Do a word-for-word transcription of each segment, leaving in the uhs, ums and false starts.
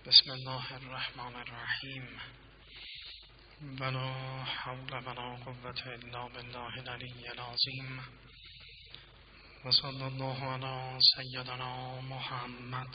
بسم الله الرحمن الرحیم ولا حول ولا قوة الا بالله العلی العظیم و صلی الله علی سیدنا محمد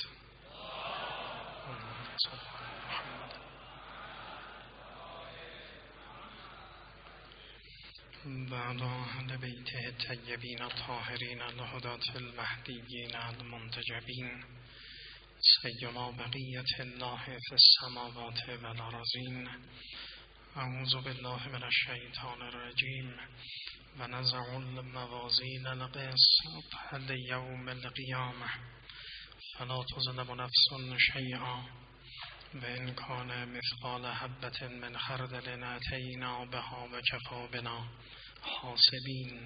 و علی اهل بیته الطیبین الطاهرین الهداة المهدیین المنتجبین سیما بقیت الله فی السماوات و الارضین. اعوذ بالله من الشیطان الرجیم و نضع الموازین القسط لیوم القیامة فلا تظلم نفس شیئا و ان کان مثقال حبة من خردل اتینا بها و کفی بنا حاسبین.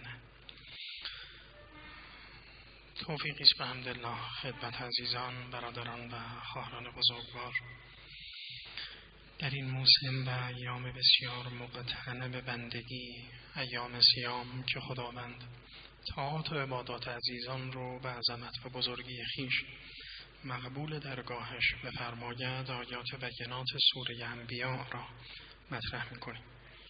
توفیقی است بحمدالله خدمت عزیزان، برادران و خواهران بزرگوار در این موسم و ایام بسیار مقتحم بندگی، ایام صیام که خداوند طاعات و عبادات عزیزان رو به عظمت و بزرگی خیش مقبول درگاهش بفرماید، آیات بینات سوره انبیاء را مطرح می‌کنیم.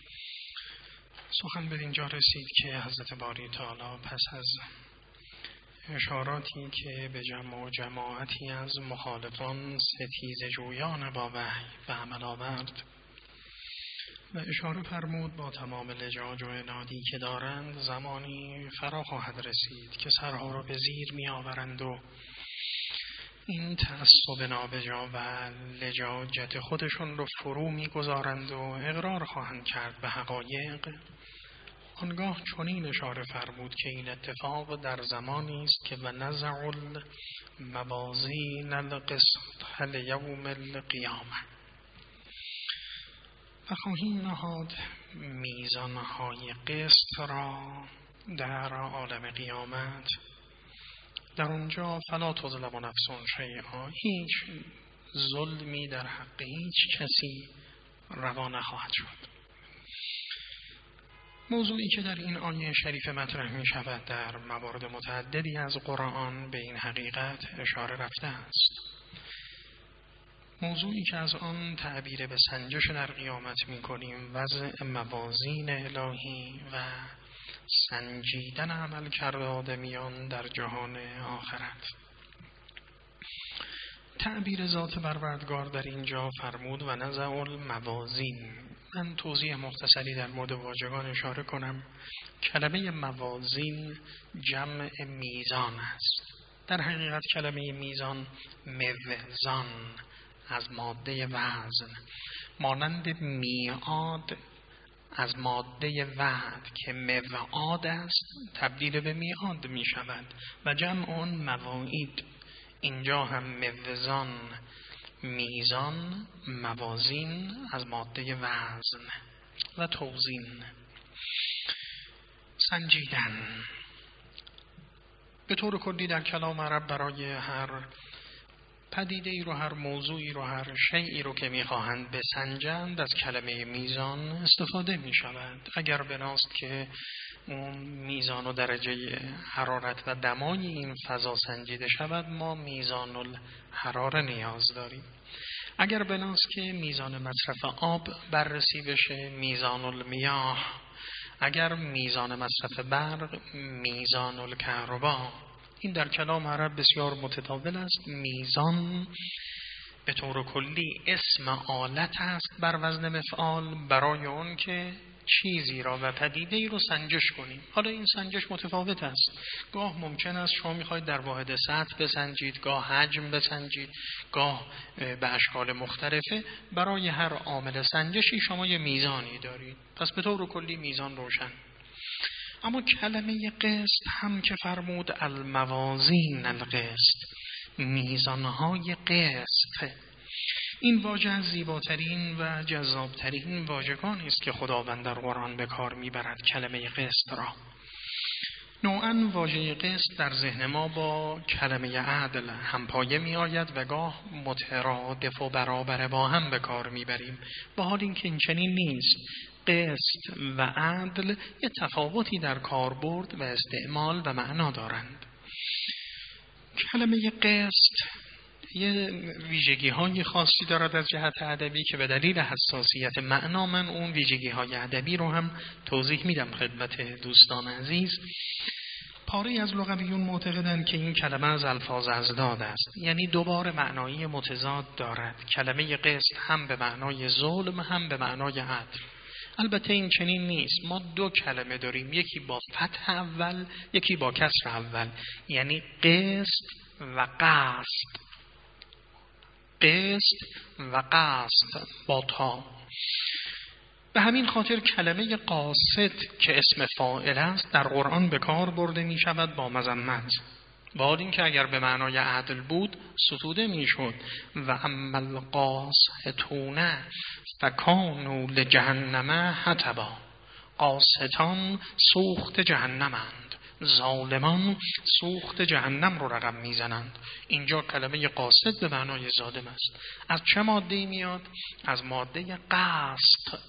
سخن به اینجا رسید که حضرت باری تعالی پس از اشاراتی که به جمع و جماعتی از مخالفان ستیزه جویان با وحی به عمل آورد و اشاره فرمود با تمام لجاج و عنادی که دارند زمانی فرا خواهد رسید که سرها را به زیر می آورند و این تعصب نابجا و لجاجت خودشون رو فرو می گذارند و اقرار خواهند کرد به حقایق. آنگاه چنین اشاره فرمود که این اتفاق در زمانی است که و نضع الموازین القسط لیوم القیامة و خواهیم نهاد میزانهای قسط را در عالم قیامت. در اونجا فلا تظلم نفس شیئا، هیچ ظلمی در حق هیچ کسی روا نخواهد شد. موضوعی که در این آیه شریف مطرح می شود در موارد متعددی از قرآن به این حقیقت اشاره رفته است. موضوعی که از آن تعبیر به سنجش در قیامت می کنیم، وضع موازین الهی و سنجیدن عمل کرده آدمیان در جهان آخرت. تعبیر ذات پروردگار در اینجا فرمود و نضع الموازین. من توضیح مختصری در مورد واژگان اشاره کنم. کلمه موازین جمع میزان است. در حقیقت کلمه میزان موزان از ماده وزن، مانند میعاد از ماده وعد که موعاد است تبدیل به میعاد می شود و جمع اون مواعید. اینجا هم موزان میزان، موازین از ماده وزن و توزین، سنجیدن. به طور کلی در کلام عرب برای هر پدیده ای رو، هر موضوعی رو، هر شیئی رو که میخواهند بسنجند از کلمه میزان استفاده می شود. اگر بناست که اون میزان و درجه حرارت و دمای این فضا سنجیده شود، ما میزان الحراره نیاز داریم. اگر بناست که میزان مصرف آب بررسی بشه، میزان المیاه. اگر میزان مصرف برق، میزان الکهربا. این در کلام عرب بسیار متداول است. میزان به طور کلی اسم آلت است بر وزن مفعال برای اون که چیزی را و پدیده‌ای رو سنجش کنیم. حالا این سنجش متفاوت است. گاه ممکن است شما میخواید در واحد سطح بسنجید، گاه حجم بسنجید، گاه به اشکال مختلفه. برای هر عامل سنجشی شما یه میزانی دارید. پس به طور کلی میزان روشن. اما کلمه قسط هم که فرمود الموازین القسط، میزانهای قسط، این واژه از زیباترین و جذابترین واژگانی است که خداوند در قرآن به کار میبرد کلمه قسط را. نوعاً واژه قسط در ذهن ما با کلمه عدل همپایه می آید و گاه مترادف و برابر با هم به کار میبریم، با حال اینکه این چنین نیست. قسط و عدل یه تفاوتی در کاربرد و استعمال و معنا دارند. کلمه قسط یه ویژگی های خاصی دارد از جهت ادبی که به دلیل حساسیت معنا من اون ویژگی های ادبی رو هم توضیح میدم خدمت دوستان عزیز. پاره از لغویون معتقدند که این کلمه از الفاظ ازداد است، یعنی دوباره معنایی متضاد دارد. کلمه قسط هم به معنای ظلم هم به معنای عدل. البته این چنین نیست. ما دو کلمه داریم، یکی با فتح اول، یکی با کسر اول، یعنی قسط و قصد. قسط و قصد با تا. به همین خاطر کلمه قاصد که اسم فاعل است در قرآن به کار برده می شود با مذمت، با اینکه اگر به معنای عدل بود ستوده می شد. و اما القاسطون فکانوا لجهنم حطبا. قاسطان سوخت جهنمند، ظالمان سوخت جهنم رو رقم میزنند. اینجا کلمه قاصد به معنای ظالم است. از چه ماده میاد؟ از ماده قصد.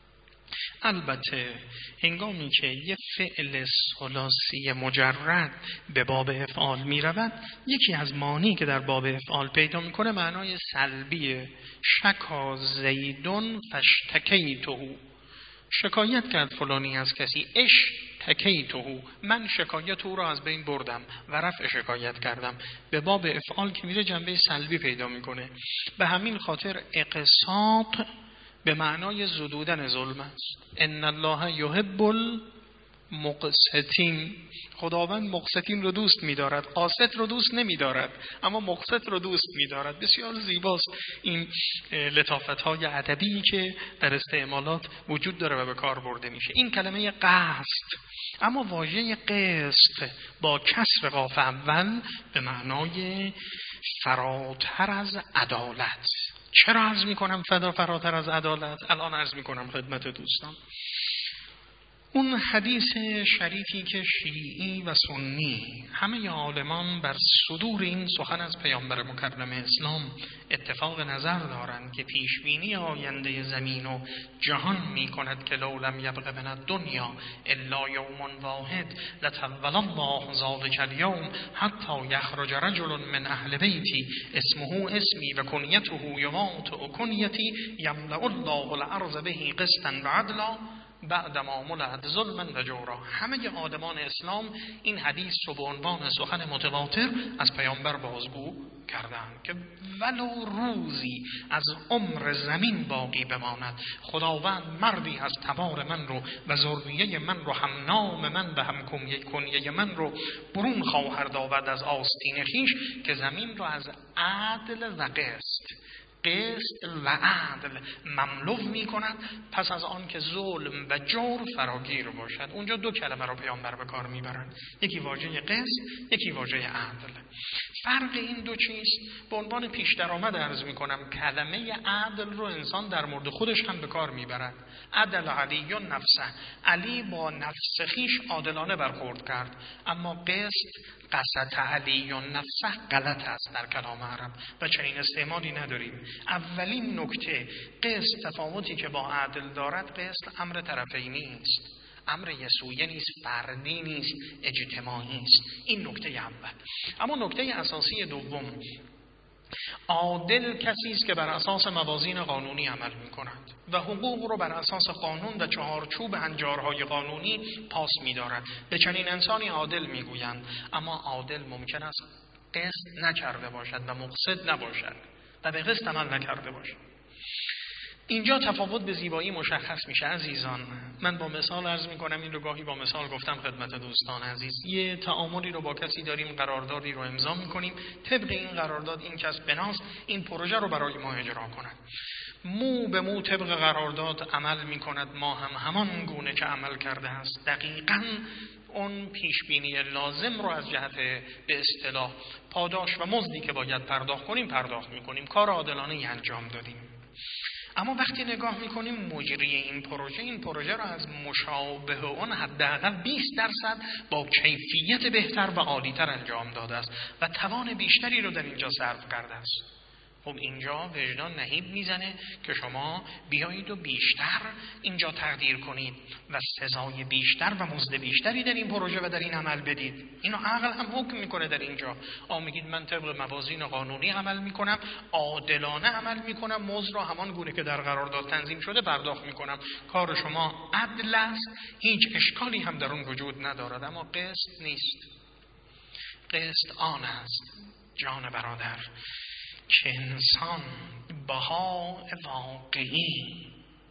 البته هنگامی که یه فعل ثلاثی مجرد به باب افعال می رود، یکی از معانی که در باب افعال پیدا می کنه معنای سلبیه. شکا زیدون فاشتکیته. شکایت کرد فلانی از کسی. اش تکیته، من شکایت او را از بین بردم و رفع شکایت کردم. به باب افعال که میره جنبه سلبی پیدا میکنه. به همین خاطر اقساط به معنای زدودن ظلم است. ان الله یحب المقسطین. خداوند مقسطین رو دوست می‌دارد، قاسط رو دوست نمی‌دارد، اما مقسط رو دوست می‌دارد. بسیار زیباست این لطافت‌های ادبی که در استعمالات وجود داره و به کار برده میشه. این کلمه قصد. اما واژه قسط با کسر قاف اول به معنای فراتر از عدالت. چرا عرض میکنم فدا فراتر از عدالت؟ الان عرض میکنم خدمت دوستان. اون حدیث شریفی که شیعی و سنی همه عالمان بر صدور این سخن از پیامبر مکرم اسلام اتفاق نظر دارند که پیشبینی آینده زمین و جهان می کند که لو لم یبق من الدنیا الا یوم واحد لطول الله ذلک الیوم حتی یخرج رجل من اهل بیتی اسمه اسمی و کنیته یمات و کنیتی یملأ الله الارض به قسطا و عدلا بعد ما ملعت ظلما و جورا. همه آدمان اسلام این حدیث رو به عنوان سخن متواتر از پیامبر بازگو کردند که ولو روزی از عمر زمین باقی بماند خداوند مردی از تبار من رو و ذریه من رو هم نام من و هم کنیه من رو برون خواهد آورد از آستین خویش که زمین رو از عدل و قسط قسط و عدل مملو می کند، پس از آن که ظلم و جور فراگیر باشد. اونجا دو کلمه رو پیامبر به کار میبرند، یکی واژه قسط، یکی واژه عدل. فرق این دو چیست؟ به عنوان پیش درآمد عرض میکنم کلمه عدل رو انسان در مورد خودش هم به کار میبرد. عدل علی نفسه، علی با نفس خویش عادلانه برخورد کرد. اما قسط قسط علی نفسه غلط است در کلام عرب و چنین استعمالی نداریم. اولین نکته، قسط تفاوتی که با عدل دارد، قسط امر طرفینی است، امر یسوعی نیست، فردی نیست، اجتماعی است. این نکته اول. اما نکته اساسی دوم، عادل کسی است که بر اساس موازین قانونی عمل می کند و حقوق رو بر اساس قانون و چهارچوب هنجارهای قانونی پاس می دارد. به چنین انسانی عادل می گویند. اما عادل ممکن است قسط نکرده باشد و مقصد نباشد و به قسط عمل نکرده باشد. اینجا تفاوت به زیبایی مشخص میشه عزیزان. من با مثال عرض میکنم، این رو گاهی با مثال گفتم خدمت دوستان عزیز. یه تعاملی رو با کسی داریم، قراردادی رو امضا میکنیم، طبق این قرارداد این کس بناست این پروژه رو برای ما اجرا کند، مو به مو طبق قرارداد عمل میکند، ما هم همان گونه که عمل کرده است دقیقاً اون پیشبینی لازم رو از جهت به اصطلاح پاداش و مزدی که باید پرداخت کنیم پرداخت میکنیم، کار عادلانه انجام دادیم. اما وقتی نگاه میکنیم مجری این پروژه این پروژه را از مشابه اون حداقل بیست درصد با کیفیت بهتر و عالیتر انجام داده است و توان بیشتری رو در اینجا صرف کرده است. خب اینجا وجدان نهیب میزنه که شما بیایید و بیشتر اینجا تقدیر کنید و سزای بیشتر و مزد بیشتری در این پروژه و در این عمل بدید. اینو عقل هم حکم میکنه در اینجا. آ میگید من طبق موازین قانونی عمل میکنم، عادلانه عمل میکنم، مزد را همان گونه که در قرارداد تنظیم شده پرداخت میکنم. کار شما عدل است، هیچ اشکالی هم در اون وجود ندارد. اما قسط نیست. قسط آن است جان برادر که انسان بها واقعی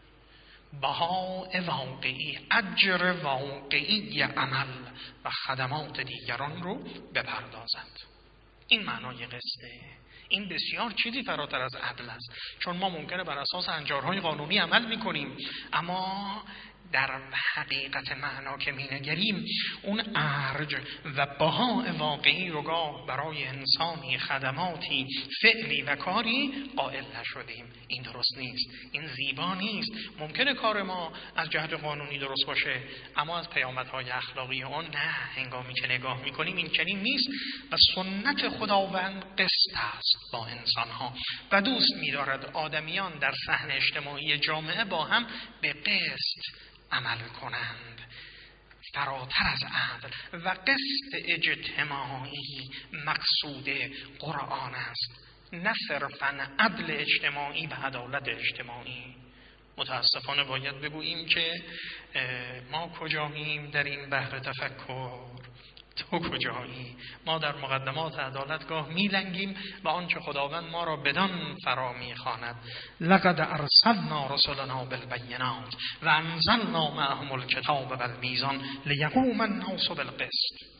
بها واقعی اجر واقعی عمل و خدمات دیگران رو بپردازد. این معنای قسطه. این بسیار چیزی فراتر از عدل است، چون ما ممکنه بر اساس انجارهای قانونی عمل میکنیم، اما در حقیقت معنا که مینگریم اون ارج و بها واقعی رو گاه برای انسانی خدماتی فعلی و کاری قائل نشدیم. این درست نیست، این زیبا نیست. ممکنه کار ما از جهت قانونی درست باشه، اما از پیامدهای اخلاقی اون نه. هنگامی که نگاه میکنیم این چنین نیست و سنت خداوند قسط است با انسانها و دوست می‌دارد آدمیان در صحن اجتماعی جامعه با هم به قسط عمل کنند، فراتر از عدل. و قسط اجتماعی مقصود قرآن است، نه صرفاً عدل اجتماعی و عدالت اجتماعی. متاسفانه باید بگوییم که ما کجاییم در این بحر تفکر؟ تو کجایی؟ ما در مقدمات عدالتگاه میلنگیم و آنچه خداوند ما را بدان فرا میخواند. لقد ارسلنا رسلنا بالبینات و انزلنا معهم الکتاب والمیزان لیقوم الناس بالقسط.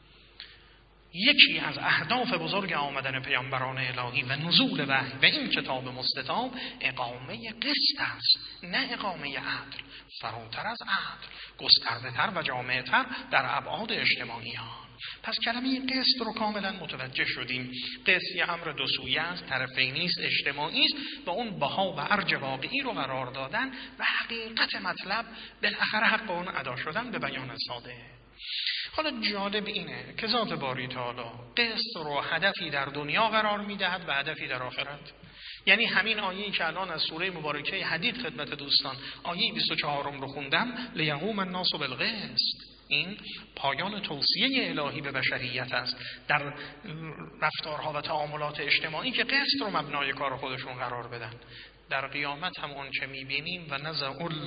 یکی از اهداف بزرگ آمدن پیامبران الهی و نزول وحی و این کتاب مستطاب اقامه قسط است، نه اقامه عدل. فراتر از عدل، گسترده تر و جامع تر در ابعاد اجتماعی ها. پس کلمه قسط رو کاملا متوجه شدیم. قسط یه امر دو سویه است، طرفینی است، اجتماعی است و اون بها و ارج واقعی رو قرار دادن و حقیقت مطلب بالاخره حق اون ادا شدن به بیان ساده. حالا جالب اینه که ذات باری تعالی قسط رو هدفی در دنیا قرار میدهد و هدفی در آخرت. یعنی همین آیه‌ای که الان از سوره مبارکه حدید خدمت دوستان آیه بیست و چهار رو خوندم، لیقوم الناس بالقسط، این پایان توصیه الهی به بشریت است در رفتارها و تعاملات اجتماعی که قسط رو مبنای کار خودشون قرار بدن. در قیامت هم اون چه میبینیم و نزع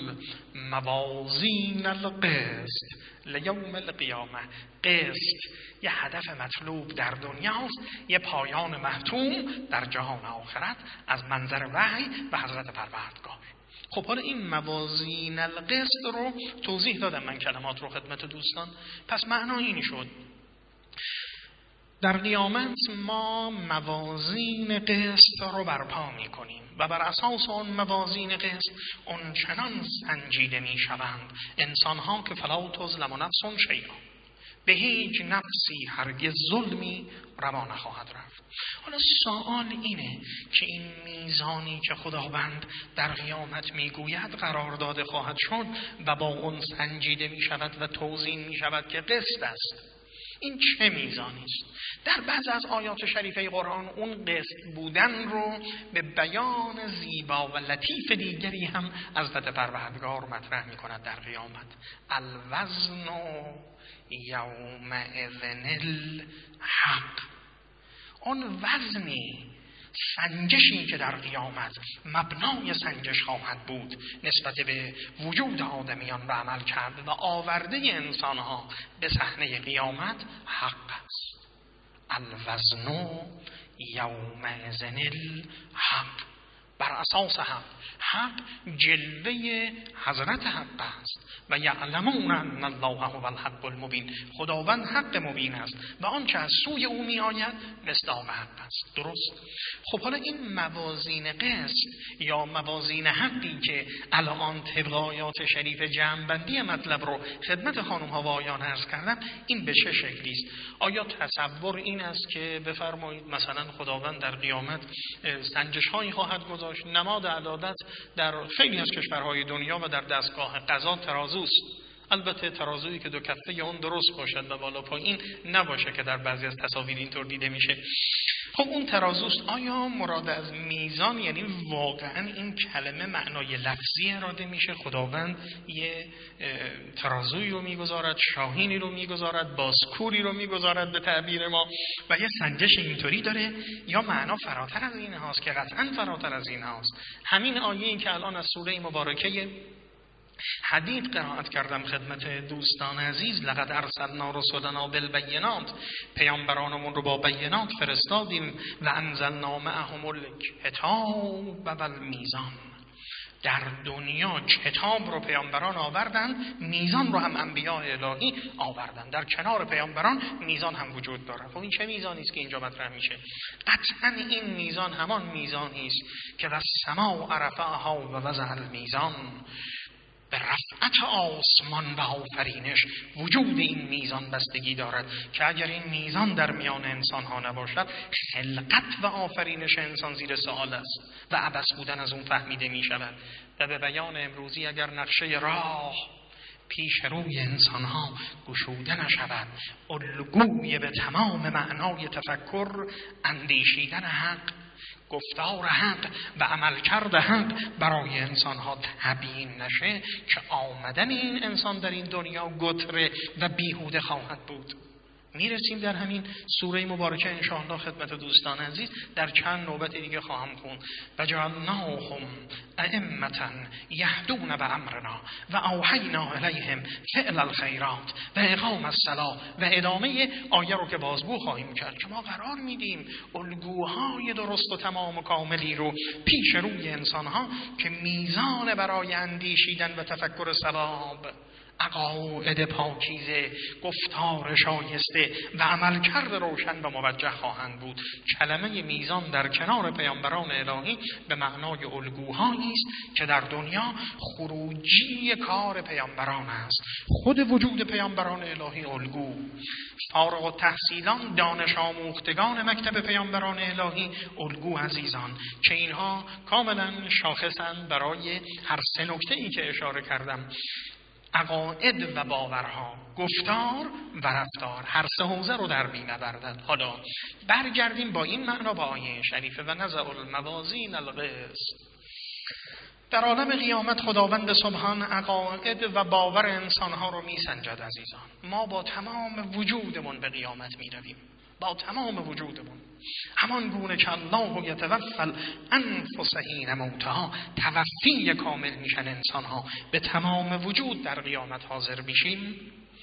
الموازین القسط لیوم القیامه. قسط یه هدف مطلوب در دنیاست، یه پایان محتوم در جهان آخرت از منظر وحی و حضرت پروردگار. خب حالا این موازین القسط رو توضیح دادم من کلمات رو خدمت دوستان. پس معنا این شد در قیامت ما موازین قسط رو برپا می کنیم و بر اساس اون موازین قسط اون چنان سنجیده می شوند انسان ها که فلا تظلم نفس شیئا، به هیچ نفسی هرگز ظلمی روا نخواهد رفت. حالا سوال اینه که این میزانی که خداوند در قیامت میگوید قرار داده خواهد شد و با اون سنجیده می شود و توزین می شود که قسط است، این چه میزانی است؟ در بعض از آیات شریفه قرآن اون قسط بودن رو به بیان زیبا و لطیف دیگری هم از حضرت پروردگار مطرح می کند در قیامت. الوزن یومئذ الحق. اون وزنی، سنجشی که در قیامت مبنای سنجش خواهد بود نسبت به وجود آدمیان و عمل کرد و آورده انسانها به صحنه قیامت حق است. الوزن یومئذ الحق، بر اساس حق. حق جلوه حضرت حق است و یعلمون ان الله هو الحق المبین. خداوند حق مبین است و آنچه از سوی او می آید مصداق حق است. درست؟ خب حالا این موازین قسط یا موازین حقی که الان طبق آیات شریف جمع‌بندی مطلب رو خدمت خانم ها و آیان عرض کردم، این به چه شکلی است؟ آیا تصور این است که بفرمایید مثلا خداوند در قیامت سنجش هایی خواهد گذاشت؟ نماد عدالت در خیلی از کشورهای دنیا و در دستگاه قضا ترازوست. البته ترازویی که دو کفه اون درست باشد و بالا پایین نباشه که در بعضی از تصاویر اینطور دیده میشه. خب اون ترازوست. آیا مراد از میزان یعنی واقعا این کلمه معنای لفظی اراده میشه؟ خداوند یه ترازویی رو میگذارد، شاهینی رو میگذارد، باسکوری رو میگذارد به تعبیر ما و یه سنجش اینطوری داره، یا معنا فراتر از این هاست که قطعا فراتر از این هاست؟ همین آیه‌ای که الان از سوره مبارکه حدید قرائت کردم خدمت دوستان عزیز، لقد ارسلنا رسلنا بالبینات، پیامبرانمون رو با بینات فرستادیم، و انزلنا معهم الکتاب والمیزان. در دنیا کتاب رو پیامبران آوردن، میزان رو هم انبیاء الهی آوردن. در کنار پیامبران میزان هم وجود داره. خب این چه میزانی است که اینجا مطرح میشه؟ قطعا این میزان همان میزانی است که در سما رفعها و وضع المیزان، به رفعت آسمان و آفرینش وجود این میزان بستگی دارد که اگر این میزان در میان انسان ها نباشد، خلقت و آفرینش انسان زیر سوال است و عبث بودن از اون فهمیده می شود. و به بیان امروزی اگر نقشه راه پیش روی انسان ها گشوده نشود، الگوی به تمام معنای تفکر، اندیشیدن حق، گفتار حق و عملکرد حق برای انسان ها تبیین نشه، که آمدن این انسان در این دنیا گتره و بیهوده خواهد بود. میرسیم در همین سوره مبارکه انشاءالله خدمت دوستان عزیز، در چند نوبت دیگه خواهم خوند. و جعلناهم ائمة یهدون بامرنا و اوحینا الیهم فعل الخیرات و اقام الصلاة، و ادامه آیه رو که بازگو خواهیم کرد که ما قرار میدیم الگوهای درست و تمام و کاملی رو پیش روی انسانها که میزان برای اندیشیدن و تفکر ثواب، عقاید پاکیزه، گفتار شایسته و عملکرد روشن و موجه خواهند بود. کلمه میزان در کنار پیامبران الهی به معنای الگوهایی است که در دنیا خروجی کار پیامبران است. خود وجود پیامبران الهی الگو. فارغ التحصیلان، دانش آموختگان مکتب پیامبران الهی الگو عزیزان، که اینها کاملا شاخصند برای هر سه نکته‌ای که اشاره کردم: عقاید و باورها، گفتار و رفتار. هر سه حوزه رو در بین آوردن. حالا برگردیم با این معنا با آیه شریفه: و نضع الموازین القسط. در عالم قیامت خداوند سبحان عقاید و باور انسانها رو می سنجد عزیزان. ما با تمام وجودمون به قیامت می رویم، با تمام وجودمون، همان گونه که الله یتوفی الانفس حین موتها، توفی کامل میشن انسانها، به تمام وجود در قیامت حاضر میشیم.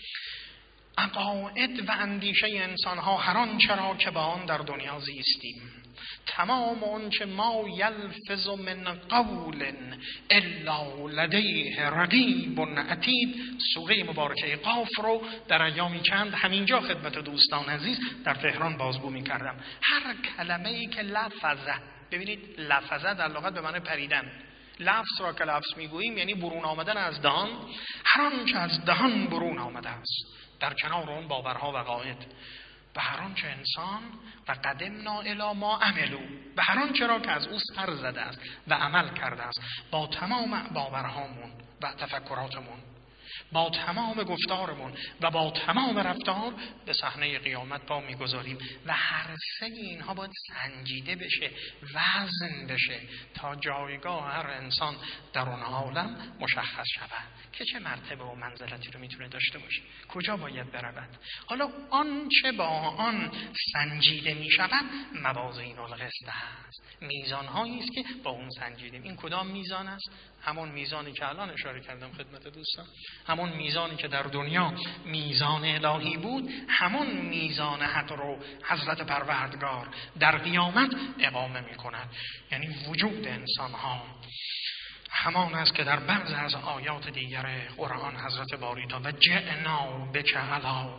عقاید و اندیشه انسانها هر آنچه را که با آن در دنیا زیستیم، تمام آنچه ما یلفظ من قول الا لدیه رقیب عتید، سوره مبارکه قاف رو در ایامی چند همینجا خدمت دوستان عزیز در تهران بازگو می کردم. هر کلمه‌ای که لفظه، ببینید لفظه در لغت به معنی پریدن، لفظ را که لفظ میگوییم یعنی برون آمدن از دهان، هر آنچه از دهان برون آمده است در کنار اون باورها و عقاید، به هر آنچه انسان و قدمنا الی ما عملو، به هر آنچه را که از او سر زده است و عمل کرده است، با تمام باورهامون و تفکراتمون، با تمام گفتارمون و با تمام رفتار به صحنه قیامت پا میگذاریم و هر سه اینها باید سنجیده بشه، وزن بشه تا جایگاه هر انسان در اون عالم مشخص شود که چه مرتبه و منزلتی رو میتونه داشته باشه، کجا باید برود. حالا آنچه با آن سنجیده میشود موازین القسط هست، میزان هایی است که با اون سنجیدیم. این کدام میزان است؟ همون میزانی که الان اشاره کردم خدمت دوستان، همون میزانی که در دنیا میزان الهی بود، همون میزان حق رو حضرت پروردگار در قیامت اقامه میکند. یعنی وجود انسان ها همان است که در بعض از آیات دیگر قرآن حضرت باری تا و جئنا بک علی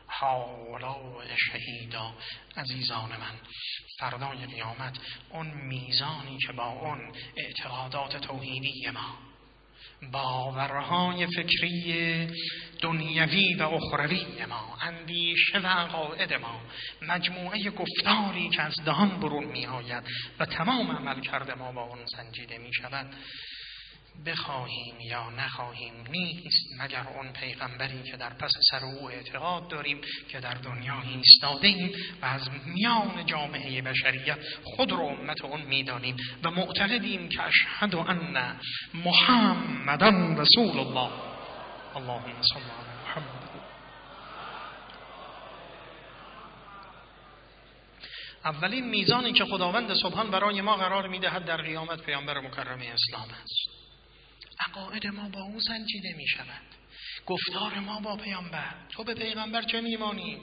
هؤلاء شهیدا. عزیزان من، فردای قیامت اون میزانی که با اون اعتقادات توحیدی ما، باورهای فکری دنیوی و اخروی ما، اندیشه و عقاید ما، مجموعه گفتاری که از دهان برون می آید و تمام عمل کرده ما با اون سنجیده می شود، بخواهیم یا نخواهیم نیست مگر اون پیغمبری که در پس سر او اعتقاد داریم که در دنیا ایستاده ایم و از میان جامعه بشریت خود رو امت اون میدانیم و معتقدیم که اشهد ان محمدن رسول الله. اللهم صل علی محمد. اولین میزانی که خداوند سبحان برای ما قرار میدهد در قیامت پیامبر مکرم اسلام است. عقاید ما با او سنجیده می شود، گفتار ما با پیامبر. تو به پیغمبر چه میمانی؟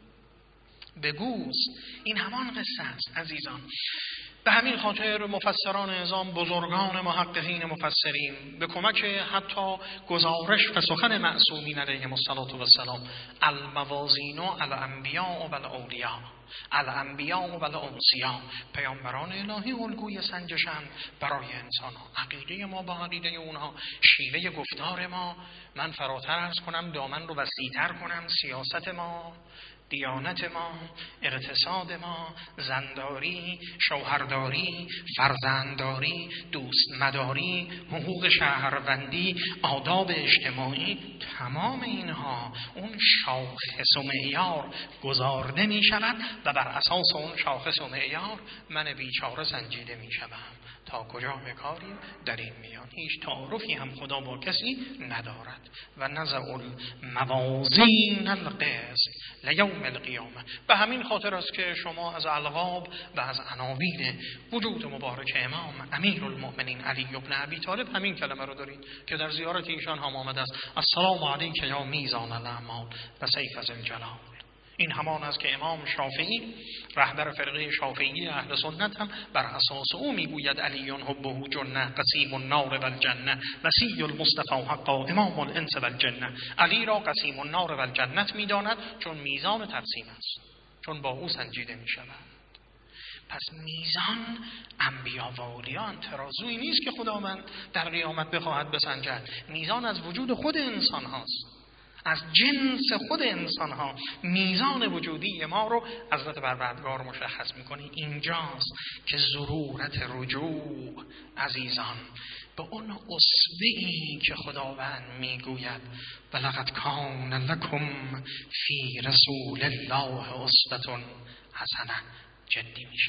بگوست. این همان قصه است عزیزان. به همین خاطر مفسران اعظام، بزرگان محققین مفسرین، به کمک حتی گزارش و سخن معصومین علیهم السلام، الموازین الانبیاء و الاولیا، الانبیاء و الانسیا، پیامبران الهی الگوی سنجشند برای انسان ها. عقیده ما با عقیده اونها، شیوه گفتار ما، من فراتر عرض کنم دامن رو وسیع‌تر کنم، سیاست ما، دیانت ما، اقتصاد ما، زنداری، شوهرداری، فرزندداری، دوست مداری، حقوق شهروندی، آداب اجتماعی، تمام اینها اون شاخص و معیار گذارده می شود و بر اساس اون شاخص و معیار من بیچاره سنجیده می شوم. تا کجا بکاریم در این میان. هیچ تعارفی هم خدا با کسی ندارد. و نزع الموازین القسط لیوم القیامه. به همین خاطر است که شما از القاب و از عناوین وجود مبارک امام امیرالمؤمنین علی بن ابی طالب همین کلمه رو دارید که در زیارت ایشان هم آمده است: السلام علیک یا میزان الاعمال و سیف ذی الجلال. این همان است که امام شافعی، رهبر فرقه شافعی اهل سنت، هم بر اساس او میگوید علی حبه جنه قسیم النار و الجنه وصی المصطفى حقا امام الانس و الجنه. علی را قسیم النار و الجنت میداند چون میزان ترسیم است، چون با او سنجیده می شود. پس میزان انبیا و اولیان ترازویی نیست که خداوند در قیامت بخواهد بسنجد. میزان از وجود خود انسان هاست، از جنس خود انسان ها. میزان وجودی ما رو حضرت پروردگار مشخص میکنه. اینجاست که ضرورت رجوع عزیزان به اون اسوه‌ای که خداوند میگوید ولقد کان لکم فی رسول الله اسوة حسنه جدی میشه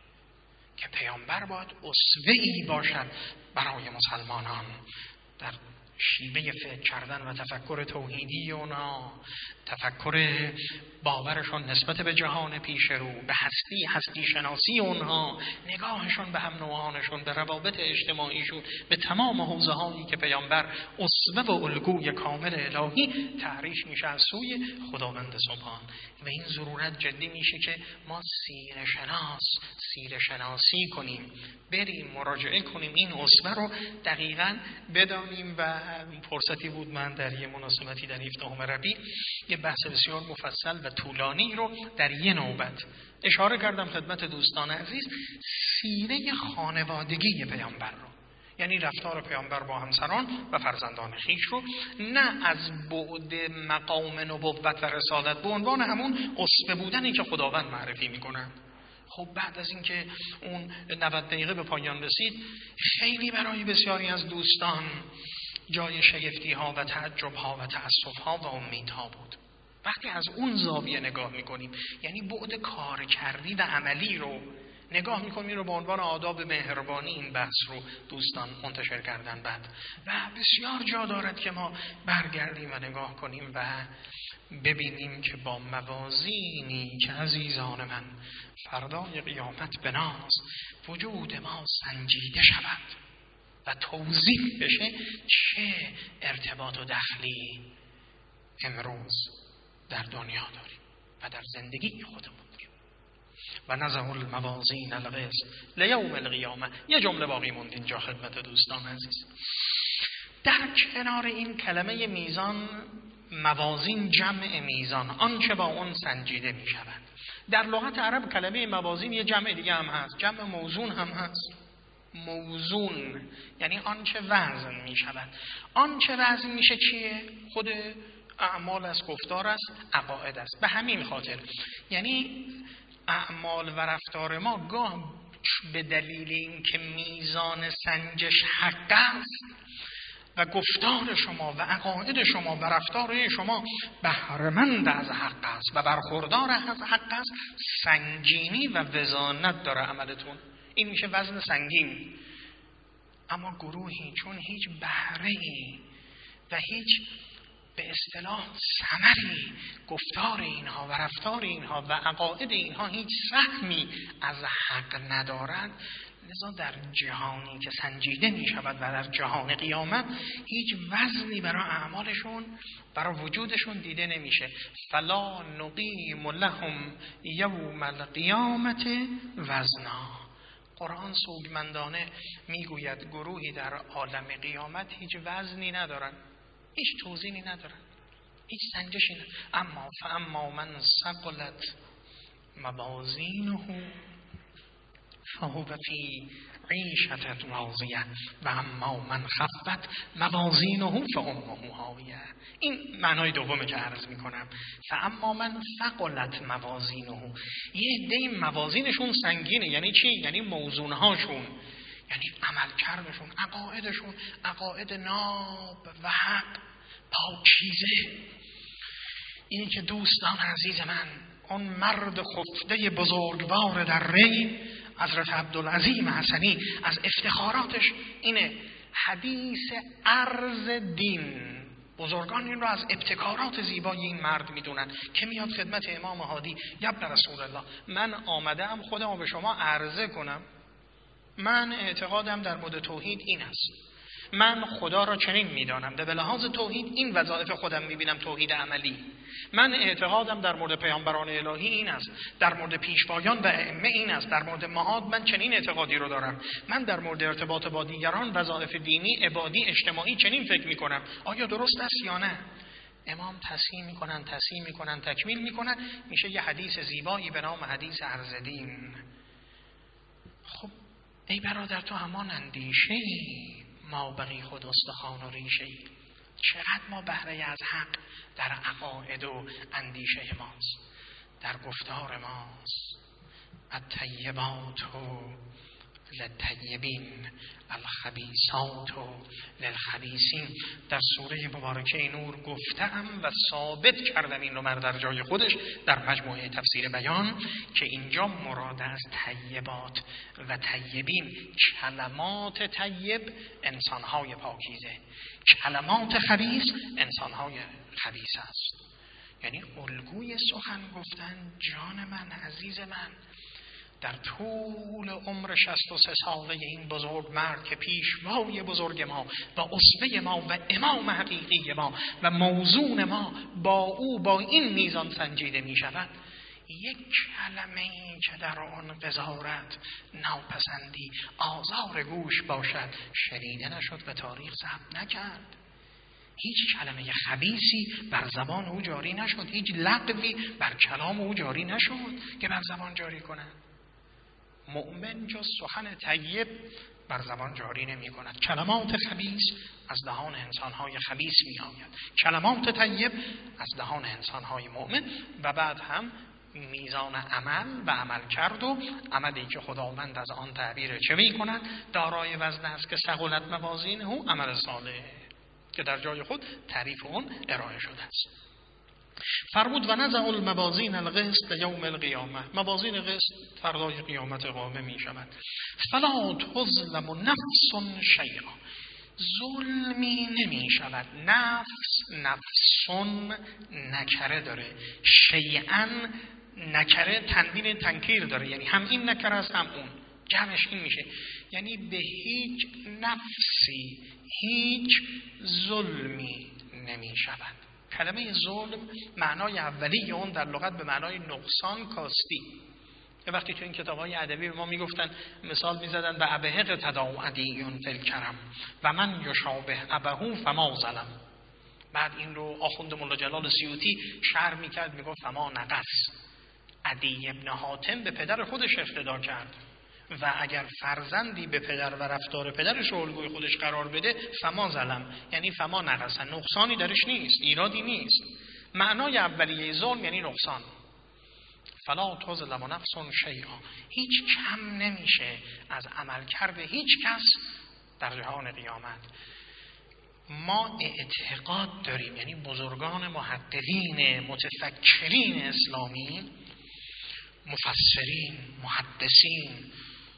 که پیامبر باید اسوه‌ای باشد برای مسلمانان در شیوه فکر کردن و تفکر توحیدی اونا، تفکر باورشون نسبت به جهان پیش رو، به هستی هستی شناسی اونها، نگاهشون به هم نوعانشون، به روابط اجتماعیشون، به تمام حوزه هایی که پیامبر اسوه و الگوی کامل الهی تعریف میشه از سوی خداوند سبحان. و این ضرورت جدی میشه که ما سیره شناس سیره شناسی کنیم، بریم مراجعه کنیم، این اسوه رو دقیقاً بدانیم. و فرصتی بود من در یه مناسبتی در هفدهم ربیع یه بحث بسیار مفصل و طولانی رو در یه نوبت اشاره کردم خدمت دوستان عزیز، سیره خانوادگی پیامبر رو، یعنی رفتار پیامبر با همسران و فرزندان خیش رو، نه از بعد مقام نبوت و رسالت به عنوان همون اسوه بودنی که خداوند معرفی میکنه. خب بعد از اینکه اون نود دقیقه به پایان رسید، خیلی برای بسیاری از دوستان جای شگفتی ها و تعجب ها و تأسف ها و امید ها بود. وقتی از اون زاویه نگاه میکنیم، یعنی بعد کار کردی و عملی رو نگاه میکنیم، رو به عنوان آداب مهربانی این بحث رو دوستان منتشر کردن بعد و بسیار جا دارد که ما برگردیم و نگاه کنیم و ببینیم که با موازینی که عزیزان من فردای قیامت بناست وجود ما سنجیده شود و توضیح بشه چه ارتباط و دخلی امروز در دنیا داریم و در زندگی خودمون. و نزع الموازین القسط لیوم القیامه. یه جمله باقی موند اینجا خدمت دوستان عزیز. در کنار این کلمه میزان، موازین جمع میزان، آنچه با اون سنجیده می شود. در لغت عرب کلمه موازین یه جمع دیگه هم هست، جمع موزون هم هست. موزون یعنی آنچه وزن می شود. آنچه وزن میشه چیه؟ خود اعمال است، گفتار است، عقاید است. به همین خاطر یعنی اعمال و رفتار ما گاه به دلیل اینکه میزان سنجش حق است و گفتار شما و عقاید شما و رفتار شما بهره‌مند از حق است و برخوردار از حق است، سنگینی و وزانت داره عملتون. این میشه وزن سنگین. اما گروهی چون هیچ بهره‌ای و هیچ به اصطلاح ثمری گفتار اینها و رفتار اینها و عقاید اینها هیچ سهمی از حق ندارد، لذا در جهانی که سنجیده می شود و در جهان قیامت هیچ وزنی برای اعمالشون، برای وجودشون دیده نمیشه. فلا نقیم لهم یوم القیامت وزنا. قرآن سوگمندانه میگوید گروهی در عالم قیامت هیچ وزنی ندارن، هیچ توزینی ندارن، هیچ سنجشی ندارن. اما فاما من ثقلت موازینه فهو فی عیشة راضیه و اما من خفت موازینه فامه هاویه. این معنای دومه که عرض میکنم. فاما من ثقلت موازینه، یه عده موازینشون سنگینه. یعنی چی؟ یعنی موزونهاشون، یعنی عمل کردشون، عقایدشون عقاید ناب و حق، پاکیزه. اینی که دوستان عزیز من، اون مرد خفته بزرگوار در ری حضرت عبدالعظیم حسنی از افتخاراتش اینه، حدیث عرض دین. بزرگان این رو از ابتکارات زیبای این مرد میدونن که میاد خدمت امام هادی، یبن رسول الله، من آمدم خودم به شما عرضه کنم. من اعتقادم در مورد توحید این است، من خدا را چنین میدانم، به لحاظ توحید این وظایف خودم میبینم، توحید عملی. من اعتقادم در مورد پیامبران الهی این است، در مورد پیشوایان و ائمه این است، در مورد معاد من چنین اعتقادی رو دارم. من در مورد ارتباط با دیگران، وظایف دینی، عبادی، اجتماعی چنین فکر میکنم. آیا درست است یا نه؟ امام تصحیح میکنن، تصحیح میکنن، تکمیل میکنن، میشه یه حدیث زیبایی به نام حدیث عرض دین. خب ای برادر، تو همان اندیشه ما بقی خود استخوان و ریشه ای. چقدر ما بهره از حق در عقاید و اندیشه ماست، در گفتار ماست. الطیبات للطیبین الخبیثات للخبیثین. در سوره مبارکه نور گفتم و ثابت کردم این رو در جای خودش در مجموعه تفسیر بیان که اینجا مراد از طیبات و طیبین، کلمات طیب انسانهای پاکیزه، کلمات خبیث انسانهای خبیث است. یعنی الگوی سخن گفتن. جان من، عزیز من، در طول عمر شصت و سه ساله این بزرگ مرد که پیشوای بزرگ ما و اسوه ما و امام حقیقی ما و موزون ما با او با این میزان سنجیده می شود، یک کلمه این که در آن قضاوت، ناپسندی، آزار گوش باشد شنیده نشد و تاریخ ثبت نکرد. هیچ کلمه خبیثی بر زبان او جاری نشد، هیچ لغوی بر کلام او جاری نشد که بر زبان جاری کنند. مؤمن جز سخن طیب بر زبان جاری نمی کند. کلمات خبیث از دهان انسانهای خبیث می آید، کلمات طیب از دهان انسانهای مؤمن. و بعد هم میزان عمل و عمل کرد و عملی که خداوند از آن تعبیر چه می کند؟ دارای وزن است که ثقلت موازینه، عمل صالح که در جای خود تعریف اون ارائه شده است. فرمود و نزع الموازین القسط یوم القیامه. موازین قسط فردای قیامت قائم می شود. فلا تظلم نفس شیئا. ظلمی نمی شود. نفس، نفسون نکره داره، شیئا نکره تنوین تنکیر داره، یعنی هم این نکره است هم اون، جمعش این میشه. یعنی به هیچ نفسی هیچ ظلمی نمی شود. کلمه ظلم معنای اولی اون در لغت به معنای نقصان، کاستی. یه وقتی تو این کتاب‌های ادبی به ما میگفتن، مثال میزدن به ابهق تداو عدیون فی الکرم و من یشابه ابهو فما ظلم. بعد این رو آخوند مولا جلال سیوطی شرح میکرد، میگفت فما نقص. عدی ابن حاتم به پدر خودش اقتدا کرد و اگر فرزندی به پدر و رفتار پدرش الگوی خودش قرار بده، فما ظلم، یعنی فما نقص، نقصانی درش نیست، ایرادی نیست. معنای اولیه ظلم یعنی نقصان. فلا تظلم نفس شیئا. هیچ کم نمیشه از عمل کرده هیچ کس در جهان قیامت. ما اعتقاد داریم، یعنی بزرگان محققین متفکرین اسلامی، مفسرین، محدثین،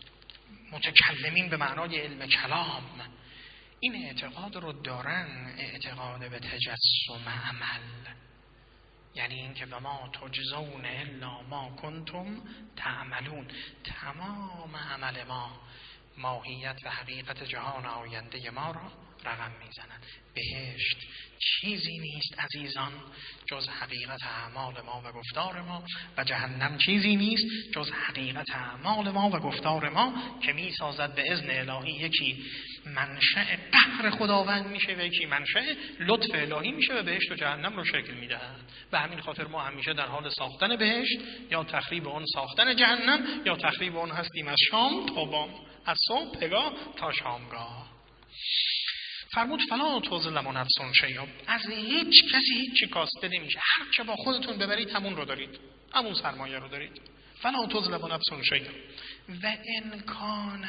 متکلمین به معنای علم کلام، این اعتقاد رو دارن، اعتقاد به تجسم عمل، یعنی اینکه و ما تجزون الا ما کنتم تعملون، تمام عمل ما ماهیت و حقیقت جهان آینده ما را رقم میزنند. بهشت چیزی نیست عزیزان جز حقیقت اعمال ما و گفتار ما، و جهنم چیزی نیست جز حقیقت اعمال ما و گفتار ما که میسازد به اذن الهی یکی منشأ قهر خداوند میشه و یکی منشأ لطف الهی میشه و بهشت و جهنم رو شکل میدهد. به همین خاطر ما همیشه در حال ساختن بهشت یا تخریب اون ساختن جهنم یا تخریب اون هستیم، از شام تا بام، از صبح پگاه تا شامگاه. فرمود فلا تظلم نفس شیئا، از هیچ کسی هیچی کاسته نمیشه، هر چه با خودتون ببرید همون رو دارید، همون سرمایه رو دارید. فلا تظلم نفس شیئا و ان کان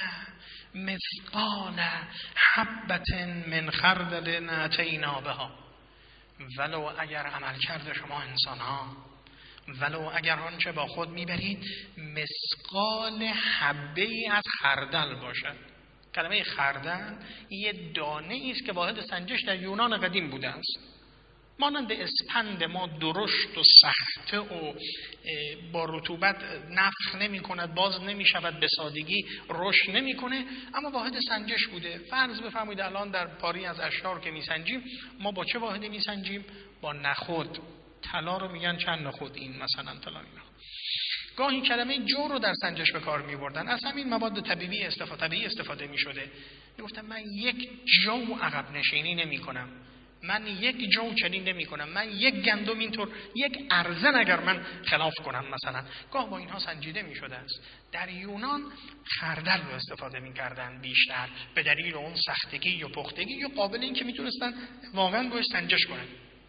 مثقال حبة من خردل اتینا بها، ولو اگر عمل کرده شما انسان ها، ولو اگر آنچه با خود میبرید مثقال حبه از خردل باشد. کلمه خردل یه دانه است که واحد سنجش در یونان قدیم بوده است. مانند اسپند ما درشت و سخته و با رطوبت نفخ نمی کند، باز نمی شود، به سادگی رشد نمی کنه، اما واحد سنجش بوده. فرض بفرمایید الان در پاری از اشعار که می سنجیم، ما با چه واحدی می سنجیم؟ با نخود. طلا رو میگن چند نخود این، مثلا طلا اینا. گاهی کلمه جو رو در سنجش به کار می بردن، از همین مواد طبیعی استفاده طبیعی استفاده می شده. می گفتم من یک جو عقب نشینی نمی کنم، من یک جو چنین نمی کنم، من یک گندم اینطور، یک ارزن اگر من خلاف کنم مثلا. گاه با اینها سنجیده می شده است. در یونان خردل رو استفاده می کردن بیشتر به دلیل اون سختگی و پختگی یا قابل این که می تونستن واقعا باش سنجش کنن.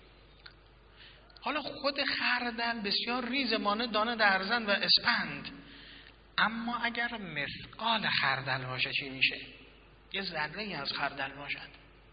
حالا خود خردل بسیار ریز مانه دانه درزن و اسپند، اما اگر مثقال خردل باشه چی میشه؟ یه ذره از خردل باشد.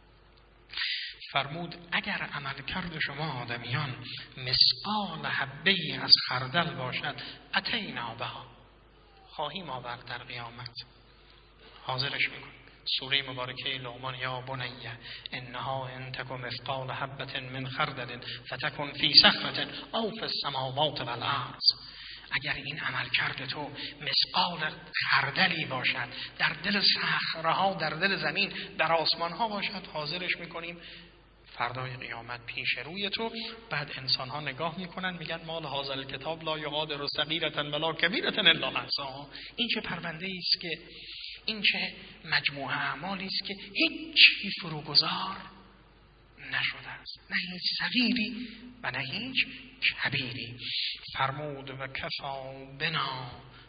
فرمود اگر عمل کرد شما آدمیان مثقال حبه از خردل باشد اتینا بها، خواهیم آورد در قیامت، حاضرش میکن. سوره مبارکه لقمان یا بنیه انها ان تک مثقال حبة من خردل فتکن فی صخرة او فی السماوات والارض، اگر این عمل کرده تو مثقال خردلی باشد در دل صخره‌ها، در دل زمین، در آسمان‌ها باشد، حاضرش میکنیم فردای قیامت پیش روی تو. بعد انسان ها نگاه میکنن میگن مال هذا الکتاب لا یغادر صغیرة ولا کبیرة الا احصاها. این چه پرونده ای است که، این چه مجموعه اعمالی است که هیچی فروگذار نشده است، نه هیچ صغیری و نه هیچ کبیری. فرمود و کفا بنا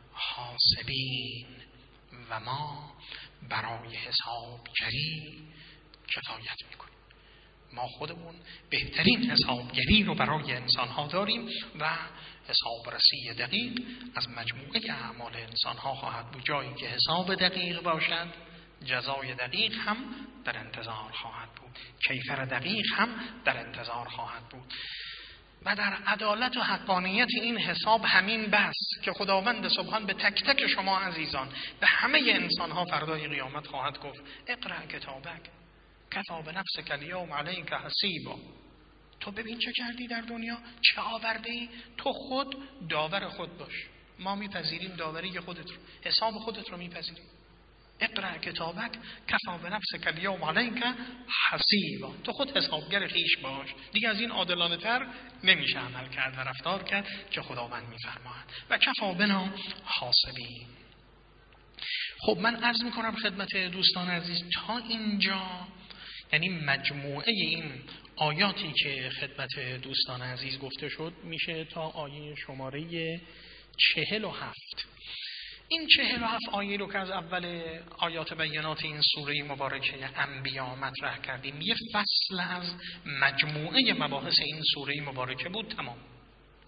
حاسبین، و ما برای حسابگری کفایت میکنیم. ما خودمون بهترین حسابگری رو برای انسان ها داریم و حسابرسی دقیق از مجموعه اعمال انسان ها خواهد بود. جایی که حساب دقیق باشد جزای دقیق هم در انتظار خواهد بود، کیفر دقیق هم در انتظار خواهد بود. و در عدالت و حقانیت این حساب همین بس که خداوند سبحان به تک تک شما عزیزان به همه انسان ها فردای قیامت خواهد گفت اقرأ کتابک کفی بنفسک الیوم علیک حسیبا. تو ببین چه کردی در دنیا، چه آورده ای، تو خود داور خود باش. ما میپذیریم داوری خودت رو، حساب خودت رو میپذیریم. اقرأ کتابک کفی بنفسک الیوم علیک حسیبا، تو خود حسابگر خویش باش. دیگه از این عادلانه تر نمیشه عمل کرد و رفتار کرد که خداوند میفرماید. و کفی بنا حاسبین. خب من عرض میکنم خدمت دوستان عزیز تا اینجا، یعنی مجموعه این آیاتی که خدمت دوستان عزیز گفته شد میشه تا آیه شماره چهل و هفت. این چهل و هفت آیه رو که از اول آیات بینات این سوره مبارکه انبیا مطرح کردیم، یه فصل از مجموعه مباحث این سوره مبارکه بود تمام.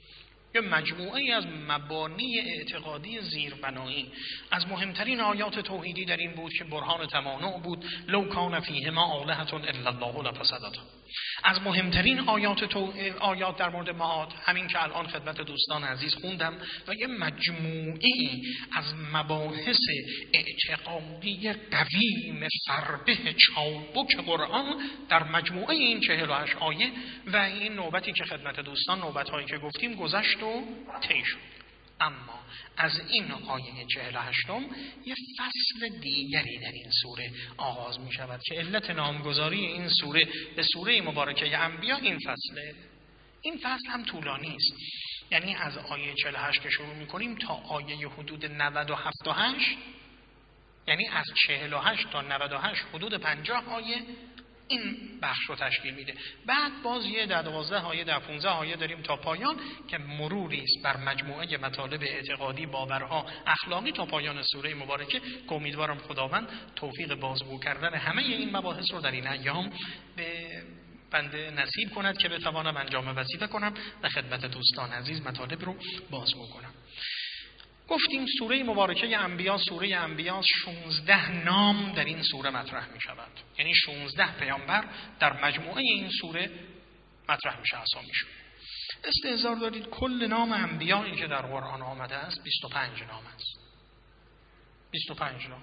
یه مجموعه ای از مبانی اعتقادی زیربنایی. از مهمترین آیات توحیدی در این بود که برهان تمانع بود، لو کان فیهما آلهة الا الله لفسدتا. از مهمترین آیات تو... آیات در مورد معاد همین که الان خدمت دوستان عزیز خوندم و یه مجموعه از مباحث اعتقادی قوی مفرده چابک قرآن در مجموعه این چهل و هشت آیه و این نوبتی که خدمت دوستان نوبت‌هایی که گفتیم گذشت و طی شد. اما از این آیه چهل و هشتم یه فصل دیگری در این سوره آغاز می شود که علت نامگذاری این سوره به سوره مبارکه انبیا این فصله. این فصل هم طولانی است، یعنی از آیه چهل و هشت که شروع می کنیم تا آیه حدود نود و هفت و هشت، یعنی از چهل و هشت تا نود و هشت حدود پنجاه آیه این بخش رو تشکیل میده. بعد باز یه در دوازده آیه در پانزده آیه داریم تا پایان که مروری است بر مجموعه مطالب اعتقادی، باورها، اخلاقی تا پایان سوره مبارکه که امیدوارم خداوند توفیق بازگو کردن همه این مباحث رو در این ایام به بنده نصیب کند که بتوانم انجام وظیفه کنم و خدمت دوستان عزیز مطالب رو بازگو کنم. گفتیم سوره مبارکه انبیا، سوره انبیا شانزده نام در این سوره مطرح می شود، یعنی شانزده پیامبر در مجموعه این سوره مطرح می شود. اسامیشون استحضار دارید کل نام انبیایی که در قرآن آمده است بیست و پنج نام است. بیست و پنج نام.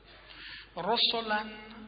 رسولا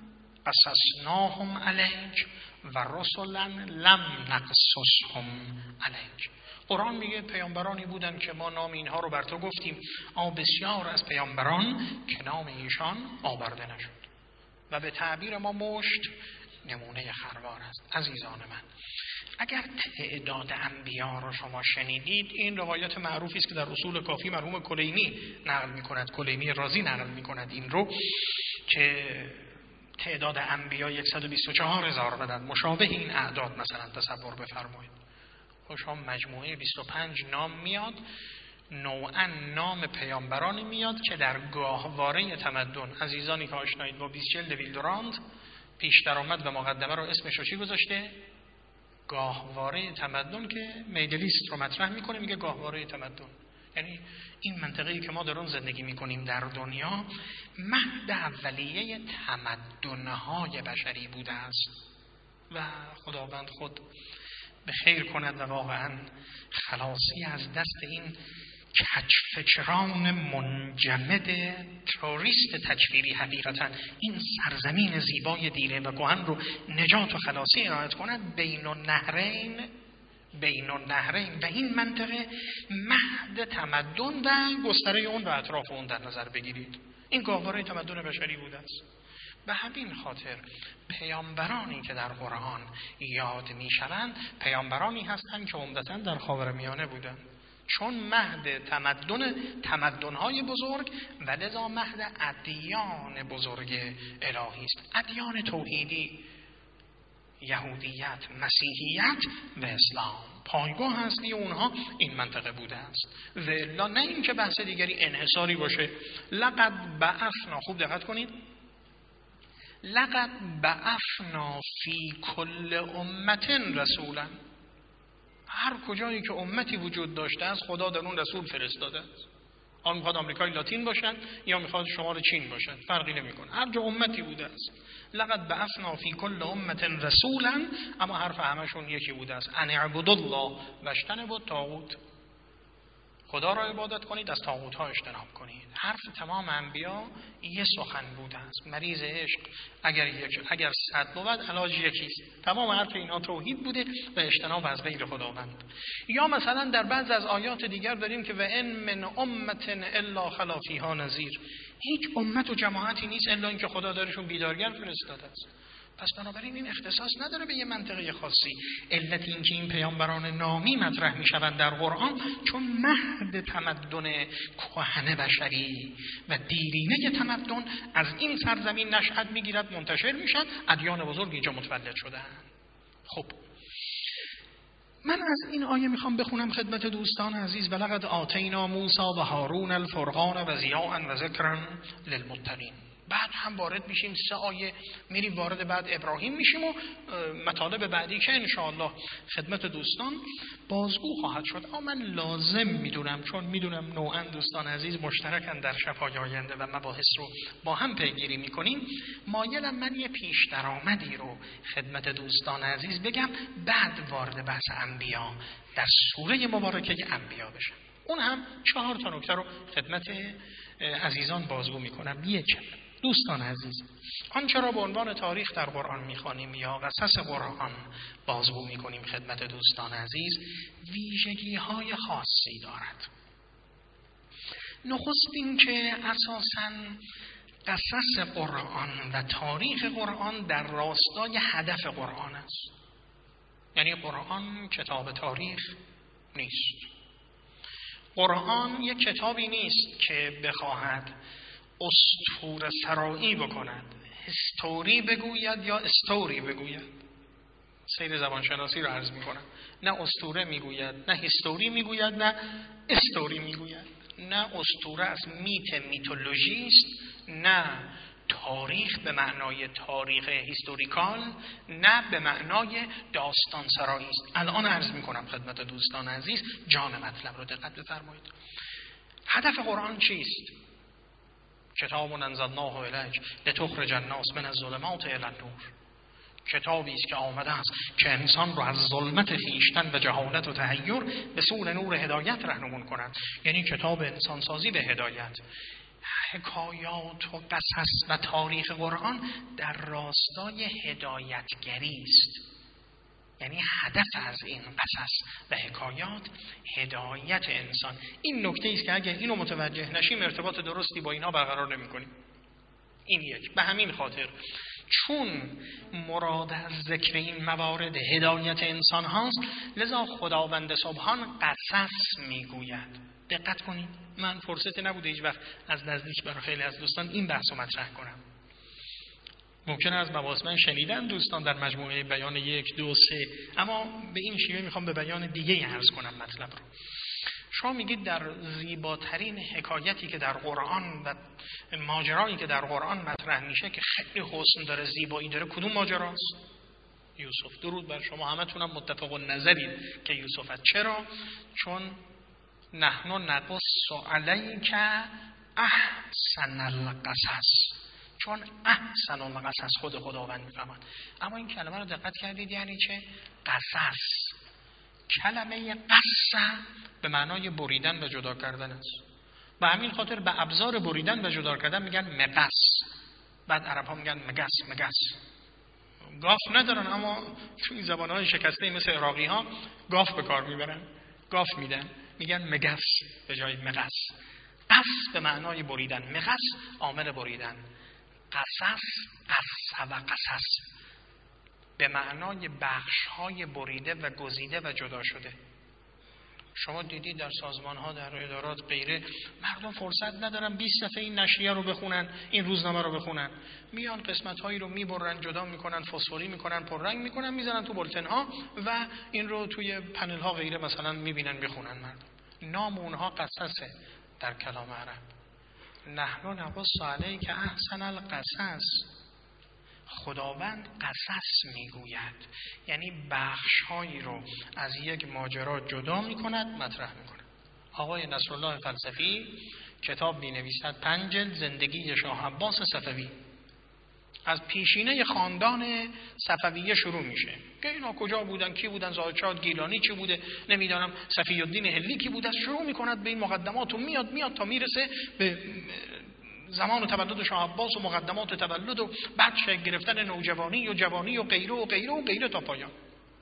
قصصناهم علیک و رسولا لم نقصصهم علیک. قرآن میگه پیامبرانی بودن که ما نام اینها رو بر تو گفتیم، اما بسیار از پیامبران که نام ایشان آورده نشد و به تعبیر ما مشت نمونه خروار است. عزیزان من، اگر تعداد انبیا رو شما شنیدید، این روایت معروفی است که در اصول کافی مرحوم کلینی نقل میکند، کلینی رازی نقل میکند این رو که تعداد انبیا صد و بیست و چهار هزار بدن. مشابه این اعداد مثلا تصور بفرمایید. شما مجموعه بیست و پنج نام میاد، نوعا نام پیامبرانی میاد که در گاهواره تمدن، عزیزانی که آشنایید با بیست جلد ویلدوراند پیش درآمد و مقدمه رو اسمش رو چی گذاشته؟ گاهواره تمدن، که میدلیست رو مطرح میکنه، میگه گاهواره تمدن. یعنی این منطقه‌ای که ما در اون زندگی میکنیم در دنیا مهد اولیه تمدن‌های بشری بوده است و خداوند خود به خیر کند و واقعا خلاصی از دست این کچفچران منجمد تروریست تکفیری حقیقتا این سرزمین زیبای دیره و کهن رو نجات و خلاصی عنایت کند. بین النهرین بین النهرین و این منطقه مهد تمدن و گستره اون و اطراف اون در نظر بگیرید. این گاهواره تمدن بشری بوده است. به همین خاطر پیامبرانی که در قرآن یاد می شوند پیامبرانی هستند که عمدتاً در خاورمیانه بودند، چون مهد تمدن تمدن‌های بزرگ و لذا مهد ادیان بزرگ الهی است. ادیان توحیدی، یهودیت، مسیحیت و اسلام پایگاه اصلی اونها این منطقه بوده است. و الا نه اینکه بحث دیگری انحصاری باشه. لقد بعثنا، خوب دقت کنید، لقد بعثنا فی کل امت رسولا. هر کجایی که امتی وجود داشته است خدا در اون رسول فرستاده است. آن میخواد آمریکای لاتین باشن یا میخواد شمال چین باشن، فرقی نمیکنه، هر جا امتی بوده است. لقد بعثنا فی کل امت رسولا، اما حرف همشون یکی بوده است، ان اعبدوا الله واجتنبوا الطاغوت. خدا را عبادت کنید، از طاغوت ها اجتناب کنید. حرف تمام انبیا یه سخن بوده است. مریض عشق اگر یک اگر صد بود علاج یکیست. تمام حرف اینها توحید بوده و اجتناب از غیر خداوند. یا مثلا در بعض از آیات دیگر داریم که و ان من امه الا خلا فیها نذیر. هیچ امت و جماعتی نیست الا اینکه خدا درشون بیدارگر فرستاده است. پس بنابراین این اختصاص نداره به یه منطقه خاصی. علت این که این پیامبران نامی مطرح می شوند در قرآن چون مهد تمدن کهن بشری و دیرینه تمدن از این سرزمین نشأت می گیرد، منتشر می شد، ادیان بزرگ اینجا متولد شدن. خب من از این آیه میخوام بخونم خدمت دوستان عزیز. ولقد آتینا موسی و هارون الفرقان و ضیاء و ذکرا للمتقین. بعد هم وارد میشیم سه آیه میریم وارد بعد ابراهیم میشیم و مطالب بعدی که انشاءالله خدمت دوستان بازگو خواهد شد. اما من لازم میدونم، چون میدونم نوعا دوستان عزیز مشترکن در شب‌های آینده و مباحث رو با هم پیگیری میکنیم، مایلم من یه پیش درآمدی رو خدمت دوستان عزیز بگم بعد وارد بحث انبیا در سوره مبارکه انبیا بشم. اون هم چهار تا نکته رو خدمت عزیزان بازگو میکنم. یک، دوستان عزیز، آنچه را به عنوان تاریخ در قرآن میخوانیم یا قصص قرآن بازگو میکنیم خدمت دوستان عزیز، ویژگی های خاصی دارد. نخست این که اساساً قصص قرآن و تاریخ قرآن در راستای هدف قرآن است. یعنی قرآن کتاب تاریخ نیست. قرآن یک کتابی نیست که بخواهد اسطوره سرایی بکند، هستوری بگوید یا استوری بگوید. سیر زبانشناسی رو عرض میکنم. نه اسطوره میگوید، نه هستوری میگوید، نه استوری میگوید. نه اسطوره از میت میتولوژی است، نه تاریخ به معنای تاریخ هیستوریکال، نه به معنای داستان سرایی است. الان عرض میکنم خدمت دوستان عزیز جان مطلب رو دقت بفرمایید. هدف قرآن چیست؟ کتاب انزلناه الیک لتخرج الناس من الظلمات الی النور. کتابی است که آمده است که انسان رو از ظلمت خویشتن و جهالت و تحیر به سوی نور هدایت رهنمون کند. یعنی کتاب انسانسازی به هدایت. حکایات و قصص و تاریخ قرآن در راستای هدایتگری است. یعنی هدف از این قصص و حکایات هدایت انسان. این نکته است که اگر اینو متوجه نشیم ارتباط درستی با اینها برقرار نمی‌کنیم. این یک. به همین خاطر چون مراد از ذکر این موارد هدایت انسان هاست، لذا خداوند سبحان قصص میگوید. دقت کنید، من فرصتی نبوده هیچ وقت از نزدیک برای خیلی از دوستان این بحث رو مطرح کنم. ممکنه از مباحث من شنیدن دوستان در مجموعه بیان یک، دو، سه، اما به این شیوه میخوام به بیان دیگه عرض کنم مطلب رو. شما میگید در زیباترین حکایتی که در قرآن و ماجرایی که در قرآن مطرح میشه که خیلی حسن داره، زیبایی داره، کدوم ماجراست؟ یوسف. درود بر شما همتونم متفق النظرید که یوسف. چرا؟ چون نحن نقص علیک احسن القصص. چون احسن القصص خود خداوند میفهمد. اما این کلمه رو دقت کردید یعنی چه؟ قصص. کلمه قصه به معنای بریدن و جدا کردن است. به همین خاطر به ابزار بریدن و جدا کردن میگن مقص. بعد عرب ها میگن مگس مگس. گاف ندارن اما توی زبانهای شکسته مثل عراقی ها گاف به کار میبرن. گاف میدن میگن مگس به جای مقص. قص به معنای بریدن، مقص عامل بریدن. قصص قص و قصص به معنای بخش‌های بریده و گزیده و جدا شده. شما دیدید در سازمان‌ها، در ادارات غیره، مردم فرصت ندارن بیست صفحه این نشریه رو بخونن، این روزنامه رو بخونن. میان قسمت‌هایی رو میبرن، جدا میکنن، فسفوری میکنن، پررنگ میکنن، میذارن تو بولتن‌ها و این رو توی پنل‌ها غیره مثلا میبینن بخونن مردم. نام اونها قصصه در کلام عرب. نحن نقص علیک احسن القصص. خداوند قصص میگوید، یعنی بخش‌هایی رو از یک ماجرا جدا میکند، مطرح میکند. آقای نصرالله فلسفی کتاب مینویسد، پنج جلد زندگی شاه عباس صفوی. از پیشینه خاندان صفویه شروع میشه که اینا کجا بودن، کی بودن، زاهدشاه گیلانی چی بوده، نمیدونم صفی الدین هلی کی بوده. شروع میکند به این مقدمات و میاد میاد تا میرسه به زمان تولد شاه عباس و مقدمات تولد و بعد شکل گرفتن نوجوانی و جوانی و غیره و غیره و غیره تا پایان.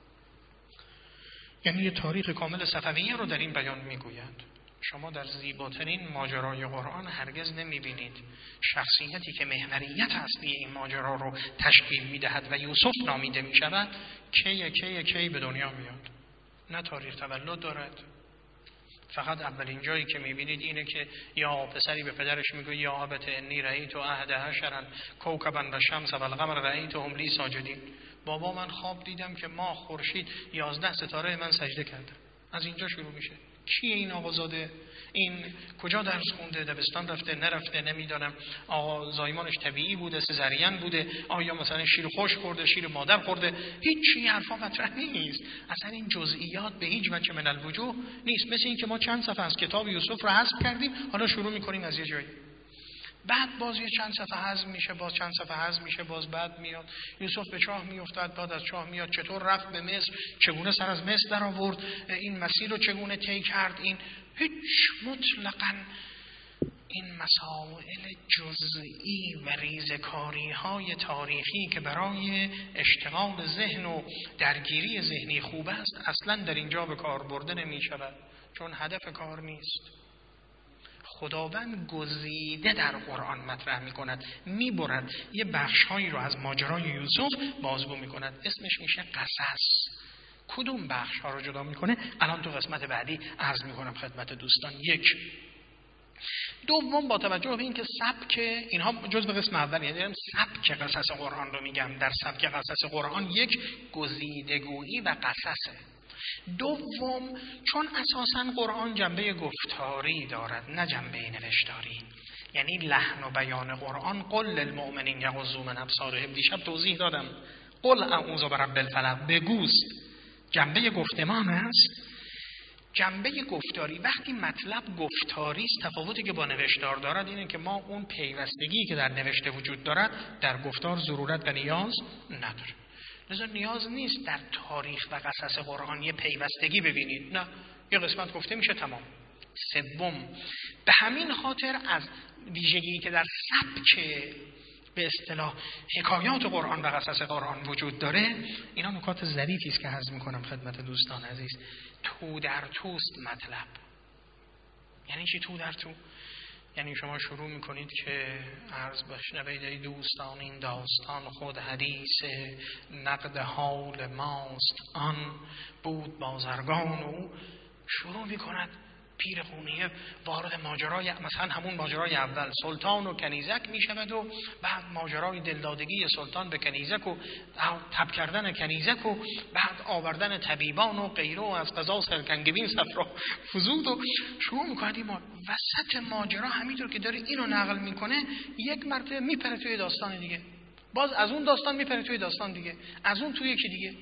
یعنی یه تاریخ کامل صفویه رو در این بیان میگوید. شما در زیباترین ماجرای قرآن هرگز نمیبینید شخصیتی که محوریت اصلی این ماجرا رو تشکیل میدهد و یوسف نامیده میشود کی کی کی به دنیا میاد. نه تاریخ تولد دارد. فقط اولین جایی که میبینید اینه که یا پسری به پدرش میگه یا ابت انی رأیت احد عشرا کوکبا و شمس و القمر رأیتهم لی ساجدین. بابا من خواب دیدم که ماه، خورشید، یازده ستاره من سجده کردن. از اینجا شروع میشه. کیه این آقازاده؟ این کجا درس خونده؟ دبستان رفته نرفته؟ نمیدانم. آقا زایمانش طبیعی بوده، سزارین بوده؟ آیا مثلا شیر خوش خورده، شیر مادر خورده؟ هیچ حرفا مطرح نیست. اصلا این جزئیات به هیچ وجه من الوجوه نیست. مثل این که ما چند صفحه از کتاب یوسف رو حذف کردیم، حالا شروع میکنیم از یه جایی، بعد باز یه چند صفحه حذف میشه، باز چند صفحه حذف میشه، باز بعد میاد یوسف به چاه میافتاد، بعد از چاه میاد چطور رفت به مصر، چگونه سر از مصر در آورد، این مسیر رو چگونه طی کرد. این هیچ مطلقاً این مسائل جزئی و ریزکاری های تاریخی که برای اشتغال ذهن و درگیری ذهنی خوب است اصلاً در اینجا به کار برده نمی شود، چون هدف کار نیست. خداوند گزیده در قرآن مطرح می کند، می برد یه بخشهایی رو از ماجرای یوسف بازگو می کند، اسمش میشه قصص. کدوم بخش ها رو جدا می کنه الان تو قسمت بعدی عرض می کنم خدمت دوستان. یک دوم، با توجه به اینکه سبک اینها جزء قسم اول، یعنی سبک قصص قرآن رو میگم، در سبک قصص قرآن یک گزیدگویی و قصصه. دوم، چون اساساً قرآن جنبه گفتاری دارد نه جنبه نوشتاری، یعنی لحن و بیان قرآن قل للمؤمنین یغضوا من ابصارهم، دیشب توضیح دادم، قل اعوذ برب الفلق، بگوست جنبه گفتمان است. جنبه گفتاری وقتی مطلب گفتاری است، تفاوتی که با نوشتار دارد اینه که ما اون پیوستگی که در نوشته وجود دارد در گفتار ضرورت و نیاز نداره. لذا نیاز نیست در تاریخ و قصص قرآن یه پیوستگی ببینید، نه، یه قسمت گفته میشه تمام. سوم، به همین خاطر از ویژگی که در سبک به اصطلاح حکایات قرآن و قصص قرآن وجود داره، اینا نکات ظریفی است که عرض میکنم خدمت دوستان عزیز. تو در توست مطلب. یعنی چی تو در تو؟ یعنی شما شروع میکنید که عرض بشنوید ای دوستان این داستان خود حدیث نقد حال ماست، آن بود بازرگان و شروع میکند پیر خونیه وارد ماجرای مثلا همون ماجرای اول سلطان و کنیزک میشود و بعد ماجرای دلدادگی سلطان به کنیزک و تب کردن کنیزک و بعد آوردن طبیبان و غیره و از قضا سرکنگبین صفرا فزود و شروع میکنه. ما وسط ماجرا همینطور که داره اینو نقل میکنه یک مرتبه میپره توی داستان دیگه، باز از اون داستان میپره توی داستان دیگه، از اون توی یکی دیگه.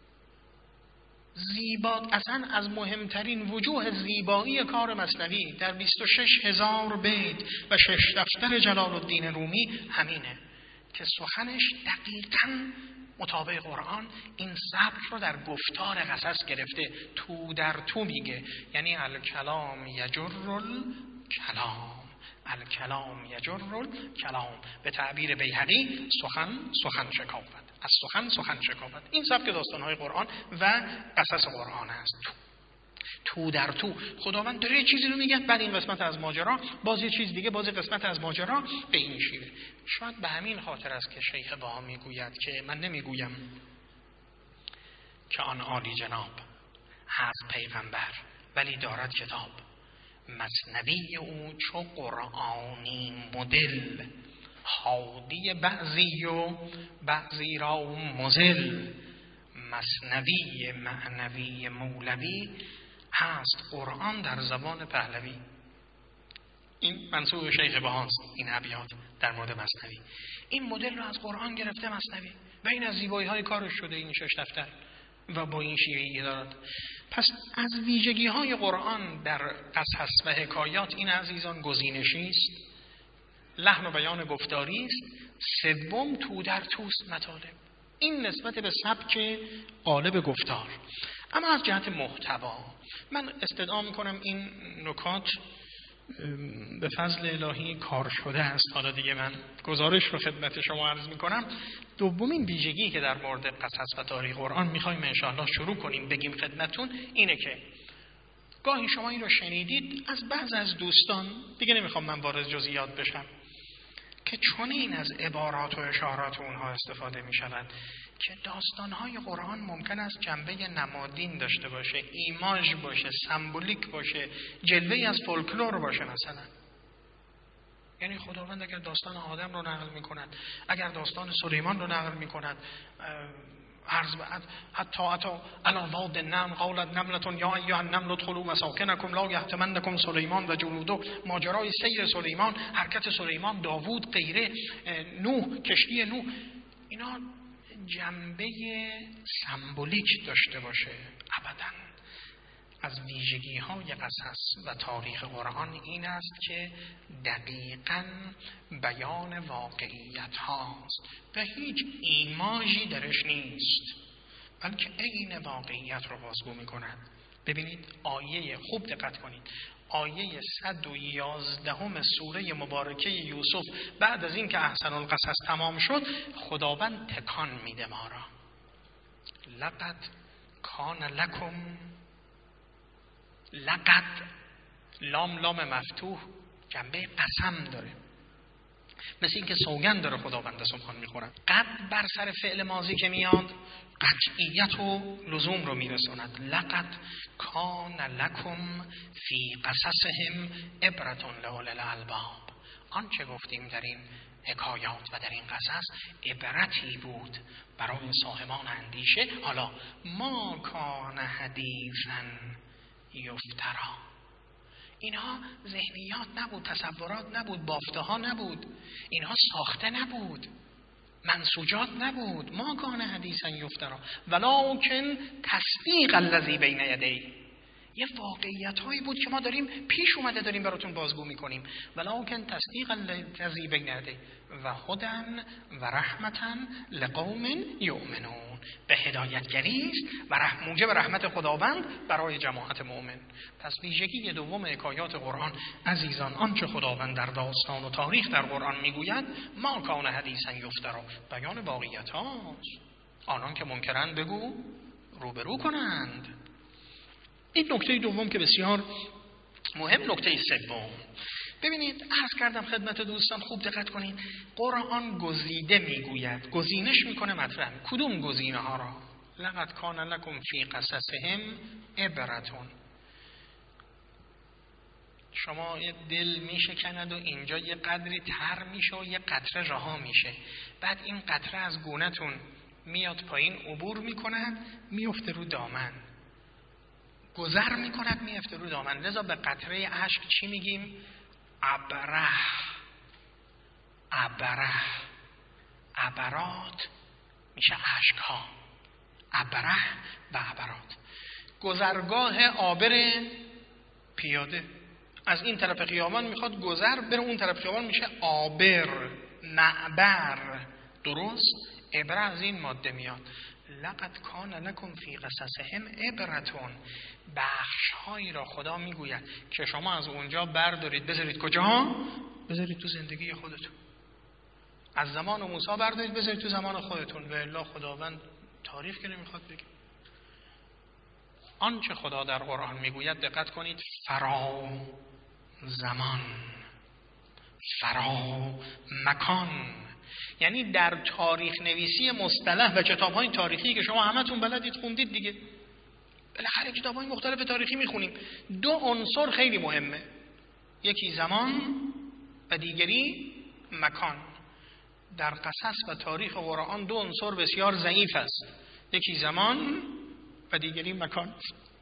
زیبا اصلا از مهمترین وجوه زیبایی کار مثنوی در بیست و شش هزار بیت و شش دفتر جلال الدین رومی همینه که سخنش دقیقاً مطابق قرآن این سبک رو در گفتار قصص گرفته. تو در تو میگه، یعنی الکلام یجر الکلام، الکلام یجر الکلام، به تعبیر بیهقی سخن سخن شکافت، از سخن سخن شکافت. این سبک داستان‌های قرآن و قصص قرآن است. تو تو در تو خداوند داره یه چیزی رو میگه، بعد این قسمت از ماجرا باز یه چیز دیگه، باز قسمت از ماجرا، به این شیوه. شاید به همین خاطر است که شیخ بها میگوید که من نمیگویم که آن عالی جناب هست پیغمبر ولی دارد کتاب، مثنوی او چو قرآنی مدل، حادی بعضی و بعضی را مزل، مثنوی معنوی مولوی هست قرآن در زبان پهلوی. این منسوب شیخ بهاست، این ابیات در مورد مثنوی. این مدل رو از قرآن گرفته مثنوی و این از زیبایی های کارش شده این شش دفتر و با این شیوهی دارد. پس از ویژگی های قرآن در قصص و حکایات این عزیزان گزینشی است، لحن و بیان گفتاری است. سوم، تو در توست مطالب، این نسبت به سبک قالب گفتار. اما از جهت محتوا من استدعا میکنم این نکات به فضل الهی کار شده است. حالا دیگه من گزارش رو خدمت شما عرض میکنم. دومین ویژگی که در مورد قصص و تاریخ قرآن میخوایم انشاءالله شروع کنیم بگیم خدمتتون اینه که گاهی شما این رو شنیدید از بعض از دوستان، دیگه نمیخوام من وارد جزئیات بشم، که چون این از عبارات و اشارات اونها استفاده می شود که داستانهای قرآن ممکن است جنبه نمادین داشته باشه، ایماژ باشه، سمبولیک باشه، جلوه‌ای از فولکلور باشه. مثلا یعنی خداوند اگر داستان آدم رو نقل می کند، اگر داستان سلیمان رو نقل می کند، عرض بعد حتی حتی علاواد النمل قالت نملة یا ایها النمل ادخلوا مساکنکم لا یحطمنکم سلیمان و جنوده. ماجرای سیر سلیمان، حرکت سلیمان، داوود، غیره، نوح، کشتی نوح، اینا جنبه سمبولیک داشته باشه ابداً. از ویژگی های قصص و تاریخ قرآن این است که دقیقاً بیان واقعیت هاست و هیچ ایماژی درش نیست، بلکه عین واقعیت رو بازگو می کند. ببینید آیه، خوب دقت کنید، آیه صد و یازدهم سوره مبارکه یوسف بعد از این که احسن القصص تمام شد، خداوند تکان میده ما را. لقد کان لکم، لقد لام لام مفتوح جنبه قسم داره، مثل این که سوگند داره خداوند سبحان میخورد. قد بر سر فعل ماضی که میاد قطعیت و لزوم رو میرسوند. لقد کان لکم فی قصصهم عبرة لأولی الالباب. آنچه گفتیم در این حکایات و در این قصص عبرتی بود برای صاحبان اندیشه. حالا ما کان حدیثا یفترا، اینها ذهنیات نبود، تصورات نبود، بافته ها نبود، اینها ساخته نبود، منسوجات نبود. ما کان حدیثا یفترا ولکن تصدیق الذی بین یدیه. یه واقعیت هایی بود که ما داریم پیش اومده داریم براتون بازگو میکنیم. ولکن تصدیق الذی بین یدیه و هدی و رحمتا لقوم یؤمنون. به هدایتگری است و رحم موجب رحمت خداوند برای جماعت مؤمن. پس ویژگی دوم حکایات قرآن عزیزان، آنچه خداوند در داستان و تاریخ در قرآن میگوید ما کان حدیثا یفترا، بیان واقعیت هاست. آنان که منکرند بگو روبرو کنند. این نکته دوم که بسیار مهم. نکته سوم، ببینید عرض کردم خدمت دوستان، خوب دقت کنید، قرآن گزیده میگوید، گزینش میکنه مطلب. کدوم گزینه ها را؟ لقد کان لکم فی قصصهم عبرة. شما دل میشکند و اینجا یه قدری تر میشه و یه قطره رها میشه، بعد این قطره از گونه‌تون میاد پایین، عبور میکند، میفته رو دامن، گذر میکند، میفته رو دامن. لذا به قطره اشک چی میگیم؟ عبره. عبره، عبرات میشه اشک ها. عبره و عبرات، گذرگاه عابر پیاده. از این طرف خیابان میخواد گذر بره اون طرف خیابان، میشه عابر، معبر. درست؟ عبره از این ماده میاد. لقد کان لکم فی قصصهم عبرة. بخش‌هایی را خدا میگوید که شما از اونجا بردارید بذارید کجا؟ بذارید تو زندگی خودتون. از زمان موسی بردارید بذارید تو زمان خودتون. و الا خداوند تاریخ که نمیخواد بگه. آنچه خدا در قرآن میگوید دقت کنید، فرا زمان، فرا مکان. یعنی در تاریخ نویسی مصطلح و کتاب‌های تاریخی که شما همتون بلدید خوندید دیگه، بالاخره کتاب‌های مختلف تاریخی میخونیم، دو عنصر خیلی مهمه، یکی زمان و دیگری مکان. در قصص و تاریخ قرآن دو عنصر بسیار ضعیف است، یکی زمان و دیگری مکان.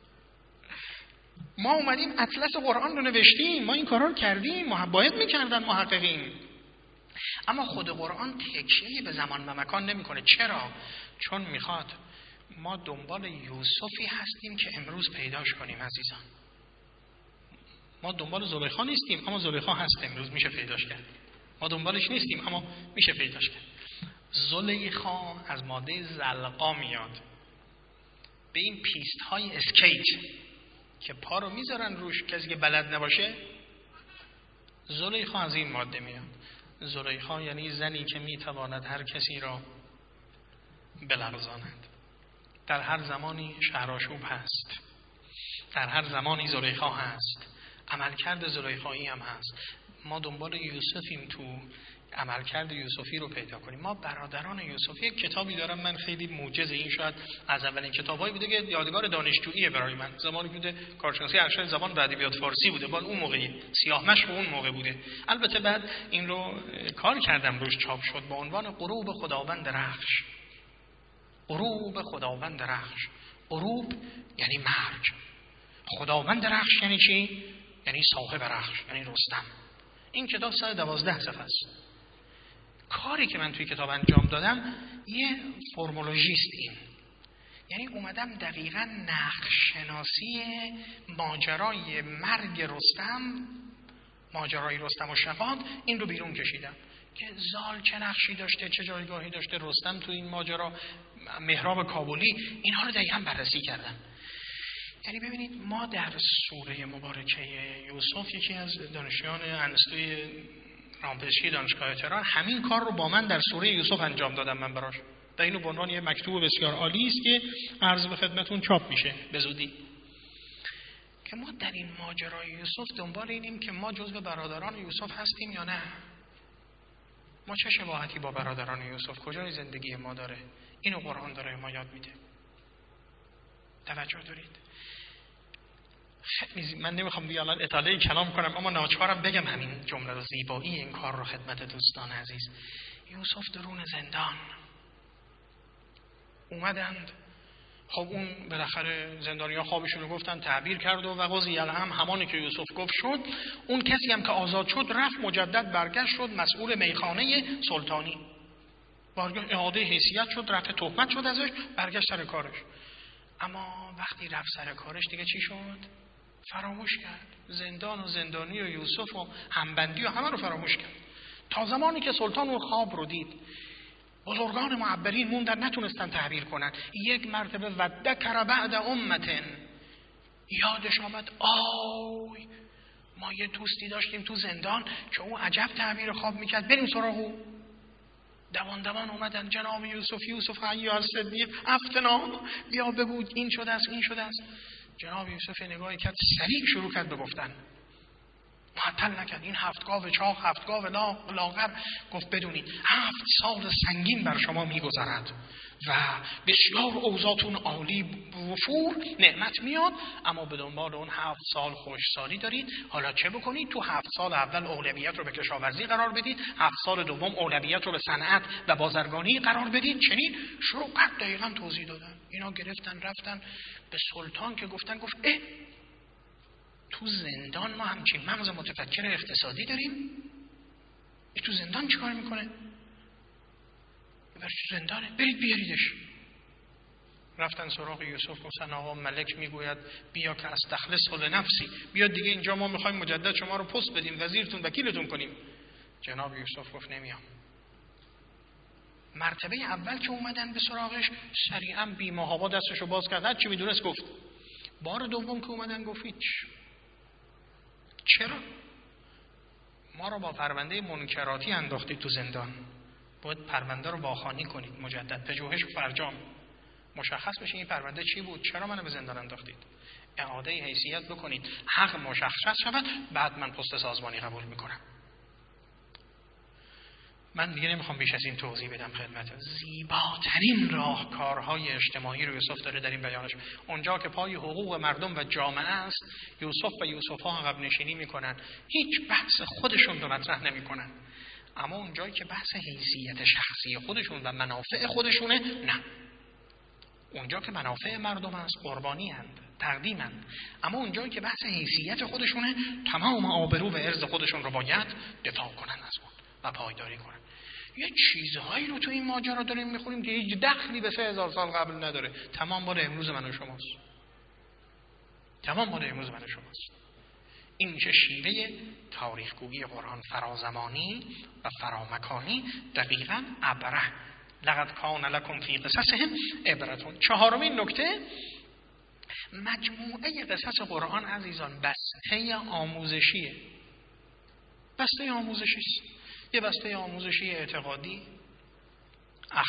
ما اومدیم اطلس قرآن رو نوشتیم، ما این کارا رو کردیم، ما باید میکردن محققین، اما خود قرآن تکیه به زمان و مکان نمیکنه. چرا؟ چون میخواد ما دنبال یوسفی هستیم که امروز پیداش کنیم عزیزان. ما دنبال زلیخا نیستیم، اما زلیخا هست، امروز میشه پیداش کرد. ما دنبالش نیستیم، اما میشه پیداش کرد. زلیخا از ماده زلقا میاد. به این پیست های اسکیت که پا رو میذارن روش، کسی که بلد نباشه، زلیخا از این ماده میاد. زلیخا یعنی زنی که میتواند هر کسی را بلرزاند. در هر زمانی شهرآشوب هست، در هر زمانی زلیخا هست، عملکرد زلیخایی هم هست. ما دنبال یوسفیم تو عملکرد یوسفی رو پیدا کنیم. ما برادران یوسفی، یک کتابی دارم من خیلی موجز، این شاید از اولین کتابایی بوده که یادگار دانشجوییه برای من، زمانی بوده کارشناسی ارشد زبان و ادبیات فارسی بوده، باز اون موقعی سیاه مشق اون موقع بوده. البته بعد این رو کار کردم روش، چاپ شد با عنوان غروب خداوند رخش. غروب خداوند رخش. غروب یعنی مرگ. خداوند رخش یعنی چی؟ یعنی صاحب رخش، یعنی رستم. این کتاب صد و دوازده صفحه است. کاری که من توی کتاب انجام دادم یه فرمولوژیست این. یعنی اومدم دقیقاً نقش‌شناسی ماجرای مرگ رستم، ماجرای رستم و شغاد، این رو بیرون کشیدم که زال چه نقشی داشته، چه جایگاهی داشته رستم تو این ماجرا، مهراب کابلی، اینها رو دقیقاً بررسی کردم. یعنی ببینید ما در سوره مبارکه یوسف، یکی از دانشیان انستوی رامپزشکی دانشگاه تهران همین کار رو با من در سوره یوسف انجام دادم من براش. در اینو به عنوان یه مکتوب بسیار عالی است که عرض به خدمتون چاپ میشه به زودی. که ما در این ماجرای یوسف دنبال اینیم که ما جزو برادران یوسف هستیم یا نه. ما چه شباهتی با برادران یوسف، کجای زندگی ما داره؟ اینو قرآن داره ما یاد میده. توجه دارید؟ من نمیخوام دیگه الان اطاله کلام کنم، اما ناچارم بگم همین جمله رو، زیبایی این کار رو خدمت دوستان عزیز. یوسف درون زندان اومدند. خب اون بالاخره زندانی‌ها خوابشون رو گفتن، تعبیر کرد و قضی الهم همانی که یوسف گفت شد. اون کسی هم که آزاد شد رفت مجدد برگشت شد مسئول میخانه سلطانی. برگشت اعاده حیثیت شد، رفع تهمت شد ازش، برگشت سر کارش. اما وقتی رفت سر کارش دیگه چی شد؟ فراموش کرد. زندان و زندانی و یوسف و همبندی و همه رو فراموش کرد. تا زمانی که سلطان اون خواب رو دید، بزرگان معبرین موندن نتونستن تعبیر کنن. یک مرتبه وذکر بعد امتن، یادش آمد آی ما یه دوستی داشتیم تو زندان که او عجب تعبیر خواب میکرد، بریم سراغ او. دوان دوان اومدن جناب یوسف، یوسف ایها الصدیق افتنا، بیا بگو این شده است این شده است. جناب یوسف نگاهی کرد، سریع شروع کرد به گفتن، معطل نکرد. این هفت گاو چاق، هفت گاو لاغر، گفت بدونید هفت سال سنگین بر شما میگذرد و بسیار اوضاعتون عالی وفور نعمت میاد، اما به دنبال اون هفت سال خوشسالی دارید. حالا چه بکنید؟ تو هفت سال اول اولویت رو به کشاورزی قرار بدید، هفت سال دوم اولویت رو به صنعت و بازرگانی قرار بدید. چنین شروع کرد دقیقاً توضیح دادن. اینا گرفتن رفتن به سلطان که گفتن، گفت اه تو زندان ما همچین مغز متفکر اقتصادی داریم؟ ای تو زندان چی کار میکنه؟ برش تو زندانه، برید بیاریدش. رفتن سراغ یوسف، گفتن آقا ملک میگوید بیا که استخلص لنفسی، بیا دیگه اینجا ما میخوایم مجدد شما رو پست بدیم، وزیرتون وکیلتون کنیم. جناب یوسف گفت نمیام. مرتبه اول که اومدن به سراغش سریعا بی محابا دستشو باز کرد، هر چی میدونست گفت. بار دوم که اومدن گفت هیچ. چرا؟ ما رو با پرونده منکراتی انداختید تو زندان، باید پرونده رو واخوانی کنید مجدد، پژوهش و فرجام مشخص بشه این پرونده چی بود، چرا منو به زندان انداختید، اعاده حیثیت بکنید، حق مشخص شود، بعد من پست سازمانی قبول میکنم. من دیگه نمیخوام بیش از این توضیح بدم خدمت. زیباترین راهکارهای اجتماعی رو یوسف داره در این بیانش. اونجا که پای حقوق مردم و جامعه است، یوسف و یوسف‌ها عقب نشینی میکنن، هیچ بحث خودشون رو مطرح نمیکنن. اما اونجایی که بحث حیثیت شخصی خودشون و منافع خودشونه، نه. اونجا که منافع مردم است، قربانی هند، تقدیم هند. اما اونجایی که بحث حیثیت خودشونه، تمام آبرو و عرض خودشون رو باید دفاع کنن از اون و پایداری کنن. یه چیزهایی رو تو این ماجرا داریم میخوریم که هیچ دخلی به سه هزار سال قبل نداره. تمام مال امروز من و شماست. تمام مال امروز من و شماست. این میشه شیوه تاریخ‌گویی قرآن، فرازمانی و فرامکانی، دقیقاً عبره. لقد کان لکم فی قصصهم عبرة. چهارمین نکته، مجموعه قصص قرآن عزیزان بسته آموزشیه. بسته آموزشی است. یه بسته آموزشی اعتقادی،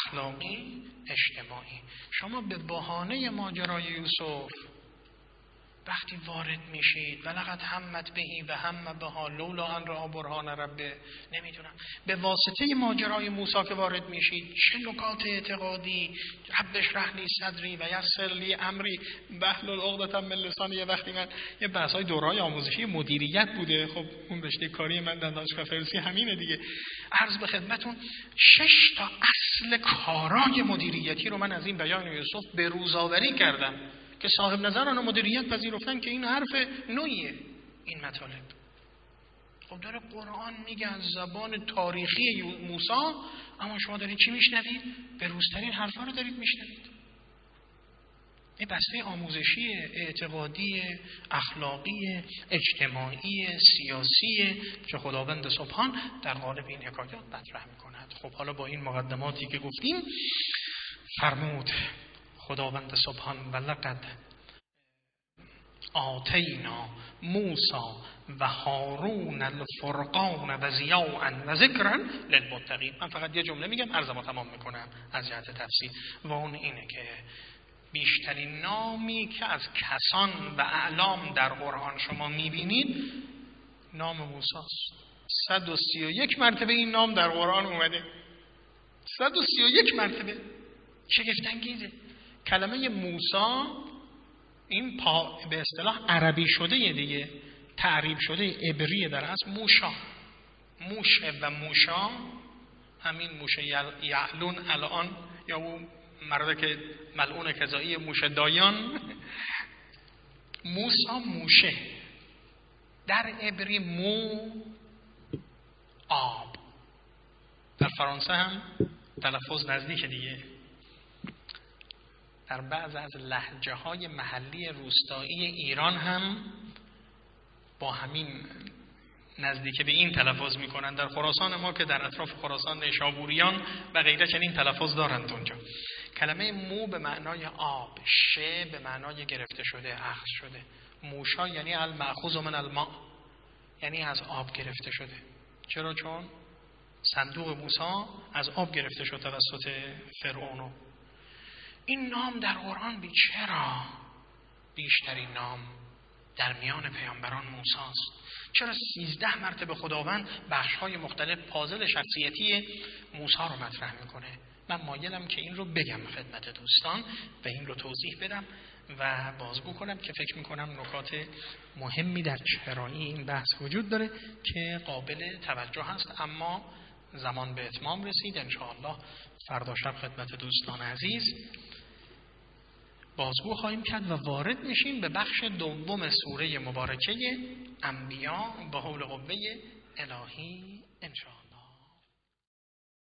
اخلاقی، اجتماعی. شما به بهانه ماجرای یوسف وقتی وارد میشید ولقد همت بهی و هم بها لولا ان رأى برهان ربه، نمیدونم به واسطه ماجرای موسی که وارد میشید چه نکات اعتقادی، رب اشرح لی صدری و یسر لی امری واحلل عقدة من لسانی. یه وقتی من یه بحث‌های دوره‌های آموزشی مدیریت بوده، خب اون رشته کاری من در دانشگاه فردوسی همینه دیگه. عرض به خدمتون شش تا اصل کارای مدیریتی رو من از این بیان یوسف به روزآوری کردم که صاحب نظران مدیریت پذیرفتن که این حرف نوعیه این مطالب. خب داره قرآن میگه از زبان تاریخی موسی، اما شما دارید چی میشنوید؟ به روزترین حرفا رو دارید میشنوید. این بسته آموزشی، اعتقادی، اخلاقی، اجتماعی، سیاسی که خداوند سبحان در قالب این حکایات مطرح میکند. خب حالا با این مقدماتی که گفتیم فرمود خداوند سبحان ولقد آتینا موسی و هارون الفرقان و ضیاء و ذکرا للمتقین. من فقط یه جمله میگم عرضمو تمام میکنم از جهت تفسیر و اون اینه که بیشترین نامی که از کسان و اعلام در قرآن شما میبینید نام موسی است. صد و سی و یک مرتبه این نام در قرآن اومده، صد و سی و یک مرتبه. شگفت‌انگیزه. کلمه موسی این پا به اصطلاح عربی شده دیگه، تعریب شده عبری در اصل موشا، موشه و موشا همین موشه یعلون الان یا اون مرد که ملعون کذایی موشه دایان. موسا موشه در عبری مو آب، در فرانسه هم تلفظ نزدیک دیگه، در بعض از لهجه های محلی روستایی ایران هم با همین نزدیک به این تلفظ میکنن. در خراسان ما که در اطراف خراسان نیشابوریان و غیره چنین تلفظ دارند اونجا. کلمه مو به معنای آب، شه به معنای گرفته شده، اخذ شده. موشا یعنی المأخوذ من الماء، یعنی از آب گرفته شده. چرا؟ چون صندوق موسی از آب گرفته شد توسط فرعون. این نام در قرآن بی چرا بیشترین نام در میان پیامبران موسی است؟ چرا سیزده مرتبه خداوند بخش‌های مختلف پازل شخصیتی موسی رو مطرح میکنه؟ من مایلم که این رو بگم خدمت دوستان و این رو توضیح بدم و بازگو کنم که فکر میکنم نکات مهمی در چرایی این بحث وجود داره که قابل توجه هست. اما زمان به اتمام رسید، انشاءالله فردا شب خدمت دوستان عزیز بازگو خواهیم کرد و وارد میشیم به بخش دوم سوره مبارکه انبیا با حول قوه الهی انشاءالله.